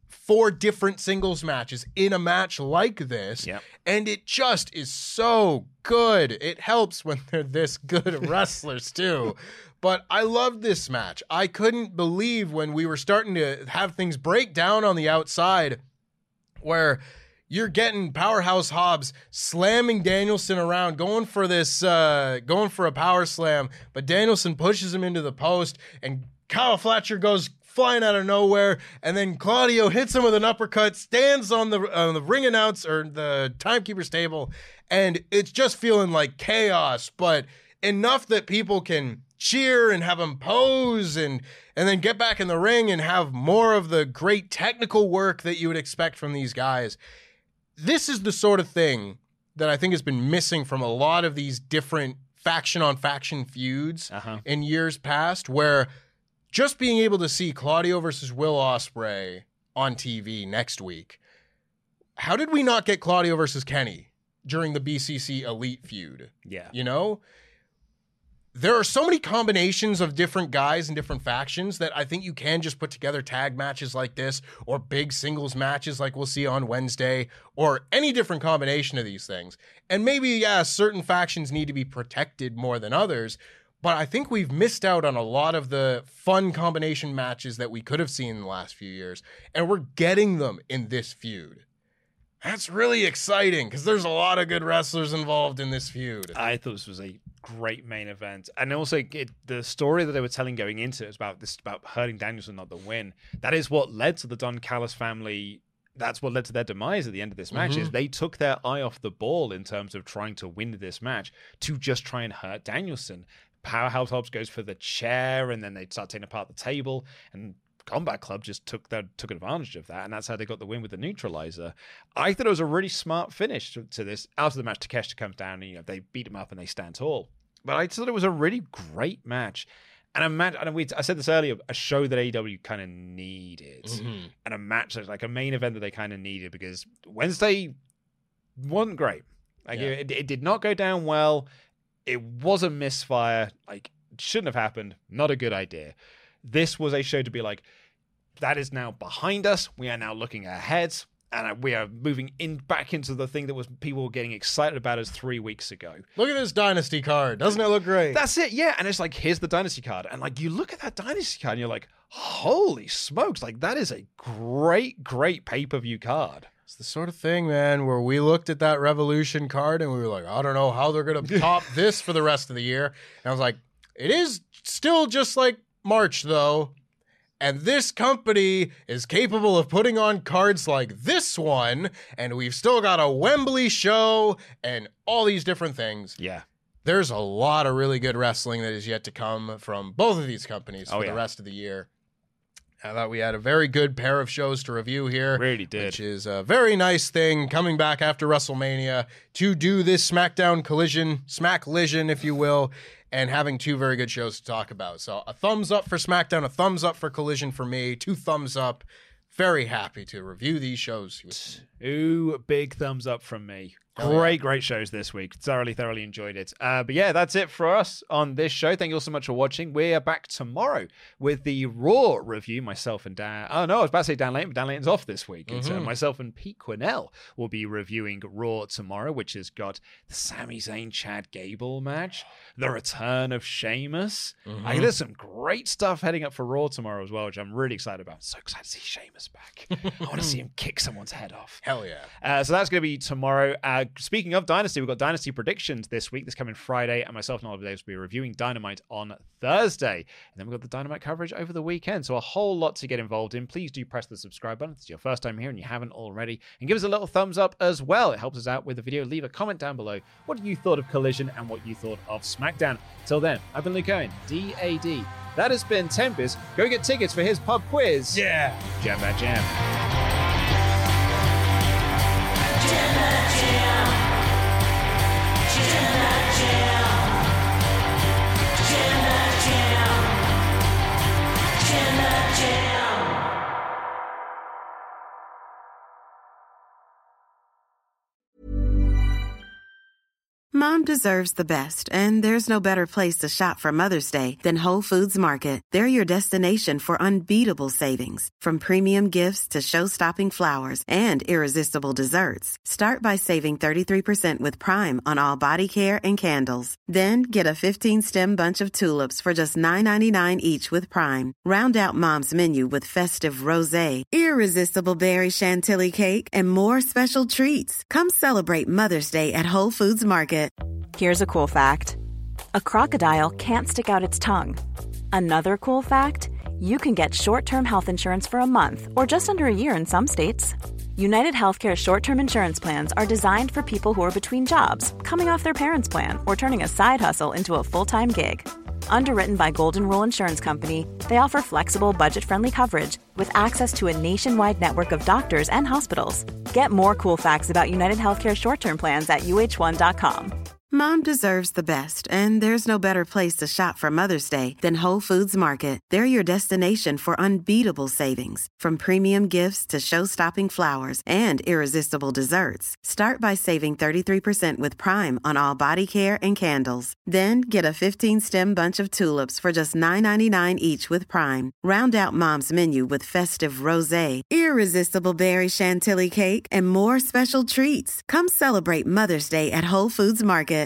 four different singles matches in a match like this. Yep. And it just is so good. It helps when they're this good wrestlers too. But I loved this match. I couldn't believe when we were starting to have things break down on the outside where you're getting Powerhouse Hobbs slamming Danielson around, going for this, uh, going for a power slam, but Danielson pushes him into the post, and Kyle Fletcher goes flying out of nowhere, and then Claudio hits him with an uppercut, stands on the on the ring announce or the timekeeper's table, and it's just feeling like chaos, but enough that people can cheer and have him pose and and then get back in the ring and have more of the great technical work that you would expect from these guys. This is the sort of thing that I think has been missing from a lot of these different faction-on-faction feuds uh-huh. in years past, where just being able to see Claudio versus Will Ospreay on T V next week. How did we not get Claudio versus Kenny during the B C C Elite feud? Yeah. You know? There are so many combinations of different guys and different factions that I think you can just put together tag matches like this or big singles matches like we'll see on Wednesday or any different combination of these things. And maybe, yeah, certain factions need to be protected more than others, but I think we've missed out on a lot of the fun combination matches that we could have seen in the last few years, and we're getting them in this feud. That's really exciting because there's a lot of good wrestlers involved in this feud. I thought this was a great main event, and also it, the story that they were telling going into it was about this about hurting Danielson, not the win. That is what led to the Don Callis family. That's what led to their demise at the end of this match. Mm-hmm. Is they took their eye off the ball in terms of trying to win this match to just try and hurt Danielson. Powerhouse Hobbs goes for the chair, and then they start taking apart the table, and Combat Club just took that took advantage of that, and that's how they got the win with the neutralizer. I thought it was a really smart finish to, to this. After the match, Takeshita comes down, and you know they beat him up and they stand tall. But I thought it was a really great match, and a match. And we, I said this earlier, a show that A E W kind of needed, mm-hmm. and a match that's like a main event that they kind of needed because Wednesday wasn't great. Like yeah. it, it did not go down well. It was a misfire. Like it shouldn't have happened. Not a good idea. This was a show to be like, that is now behind us. We are now looking ahead, and we are moving in back into the thing that was people were getting excited about us three weeks ago. Look at this Dynasty card. Doesn't it look great? That's it, yeah. And it's like, here's the Dynasty card. And like, you look at that Dynasty card, and you're like, holy smokes. Like, that is a great, great pay-per-view card. It's the sort of thing, man, where we looked at that Revolution card, and we were like, I don't know how they're going to top this for the rest of the year. And I was like, it is still just like March, though, and this company is capable of putting on cards like this one, and we've still got a Wembley show and all these different things. Yeah. There's a lot of really good wrestling that is yet to come from both of these companies for oh, yeah. the rest of the year. I thought we had a very good pair of shows to review here. Really did. Which is a very nice thing coming back after WrestleMania to do this SmackDown collision, Smack Collision, if you will, and having two very good shows to talk about. So a thumbs up for SmackDown, a thumbs up for Collision for me, two thumbs up. Very happy to review these shows with you. Two big thumbs up from me. Great, great shows this week. Thoroughly, thoroughly enjoyed it. Uh, but yeah, that's it for us on this show. Thank you all so much for watching. We're back tomorrow with the Raw review. Myself and Dan. Oh, no, I was about to say Dan Layton, but Dan Layton's off this week. Mm-hmm. It's, uh, myself and Pete Quinnell will be reviewing Raw tomorrow, which has got the Sami Zayn Chad Gable match, the return of Sheamus. Mm-hmm. I, there's some great stuff heading up for Raw tomorrow as well, which I'm really excited about. I'm so excited to see Sheamus back. I want to see him kick someone's head off. Hell yeah. Uh, so that's going to be tomorrow. Uh, speaking of Dynasty, we've got Dynasty predictions this week. This coming Friday, and myself and Oliver Davis will be reviewing Dynamite on Thursday. And then we've got the Dynamite coverage over the weekend. So a whole lot to get involved in. Please do press the subscribe button if it's your first time here and you haven't already. And give us a little thumbs up as well. It helps us out with the video. Leave a comment down below what you thought of Collision and what you thought of SmackDown. Till then, I've been Luke Owen, D A D. That has been Tempest. Go get tickets for his pub quiz. Yeah. Jam that jam. Jam that jam. Jam that jam. Jam that jam. Jam that jam. Mom deserves the best, and there's no better place to shop for Mother's Day than Whole Foods Market. They're your destination for unbeatable savings, from premium gifts to show-stopping flowers and irresistible desserts. Start by saving thirty-three percent with Prime on all body care and candles. Then get a fifteen-stem bunch of tulips for just nine ninety-nine each with Prime. Round out Mom's menu with festive rosé, irresistible berry chantilly cake, and more special treats. Come celebrate Mother's Day at Whole Foods Market. Here's a cool fact. A crocodile can't stick out its tongue. Another cool fact, you can get short-term health insurance for a month or just under a year in some states. United Healthcare short-term insurance plans are designed for people who are between jobs, coming off their parents' plan, or turning a side hustle into a full-time gig. Underwritten by Golden Rule Insurance Company, they offer flexible, budget-friendly coverage with access to a nationwide network of doctors and hospitals. Get more cool facts about United Healthcare short-term plans at U H one dot com. Mom deserves the best, and there's no better place to shop for Mother's Day than Whole Foods Market. They're your destination for unbeatable savings, from premium gifts to show-stopping flowers and irresistible desserts. Start by saving thirty-three percent with Prime on all body care and candles. Then get a fifteen-stem bunch of tulips for just nine ninety-nine each with Prime. Round out Mom's menu with festive rosé, irresistible berry chantilly cake, and more special treats. Come celebrate Mother's Day at Whole Foods Market.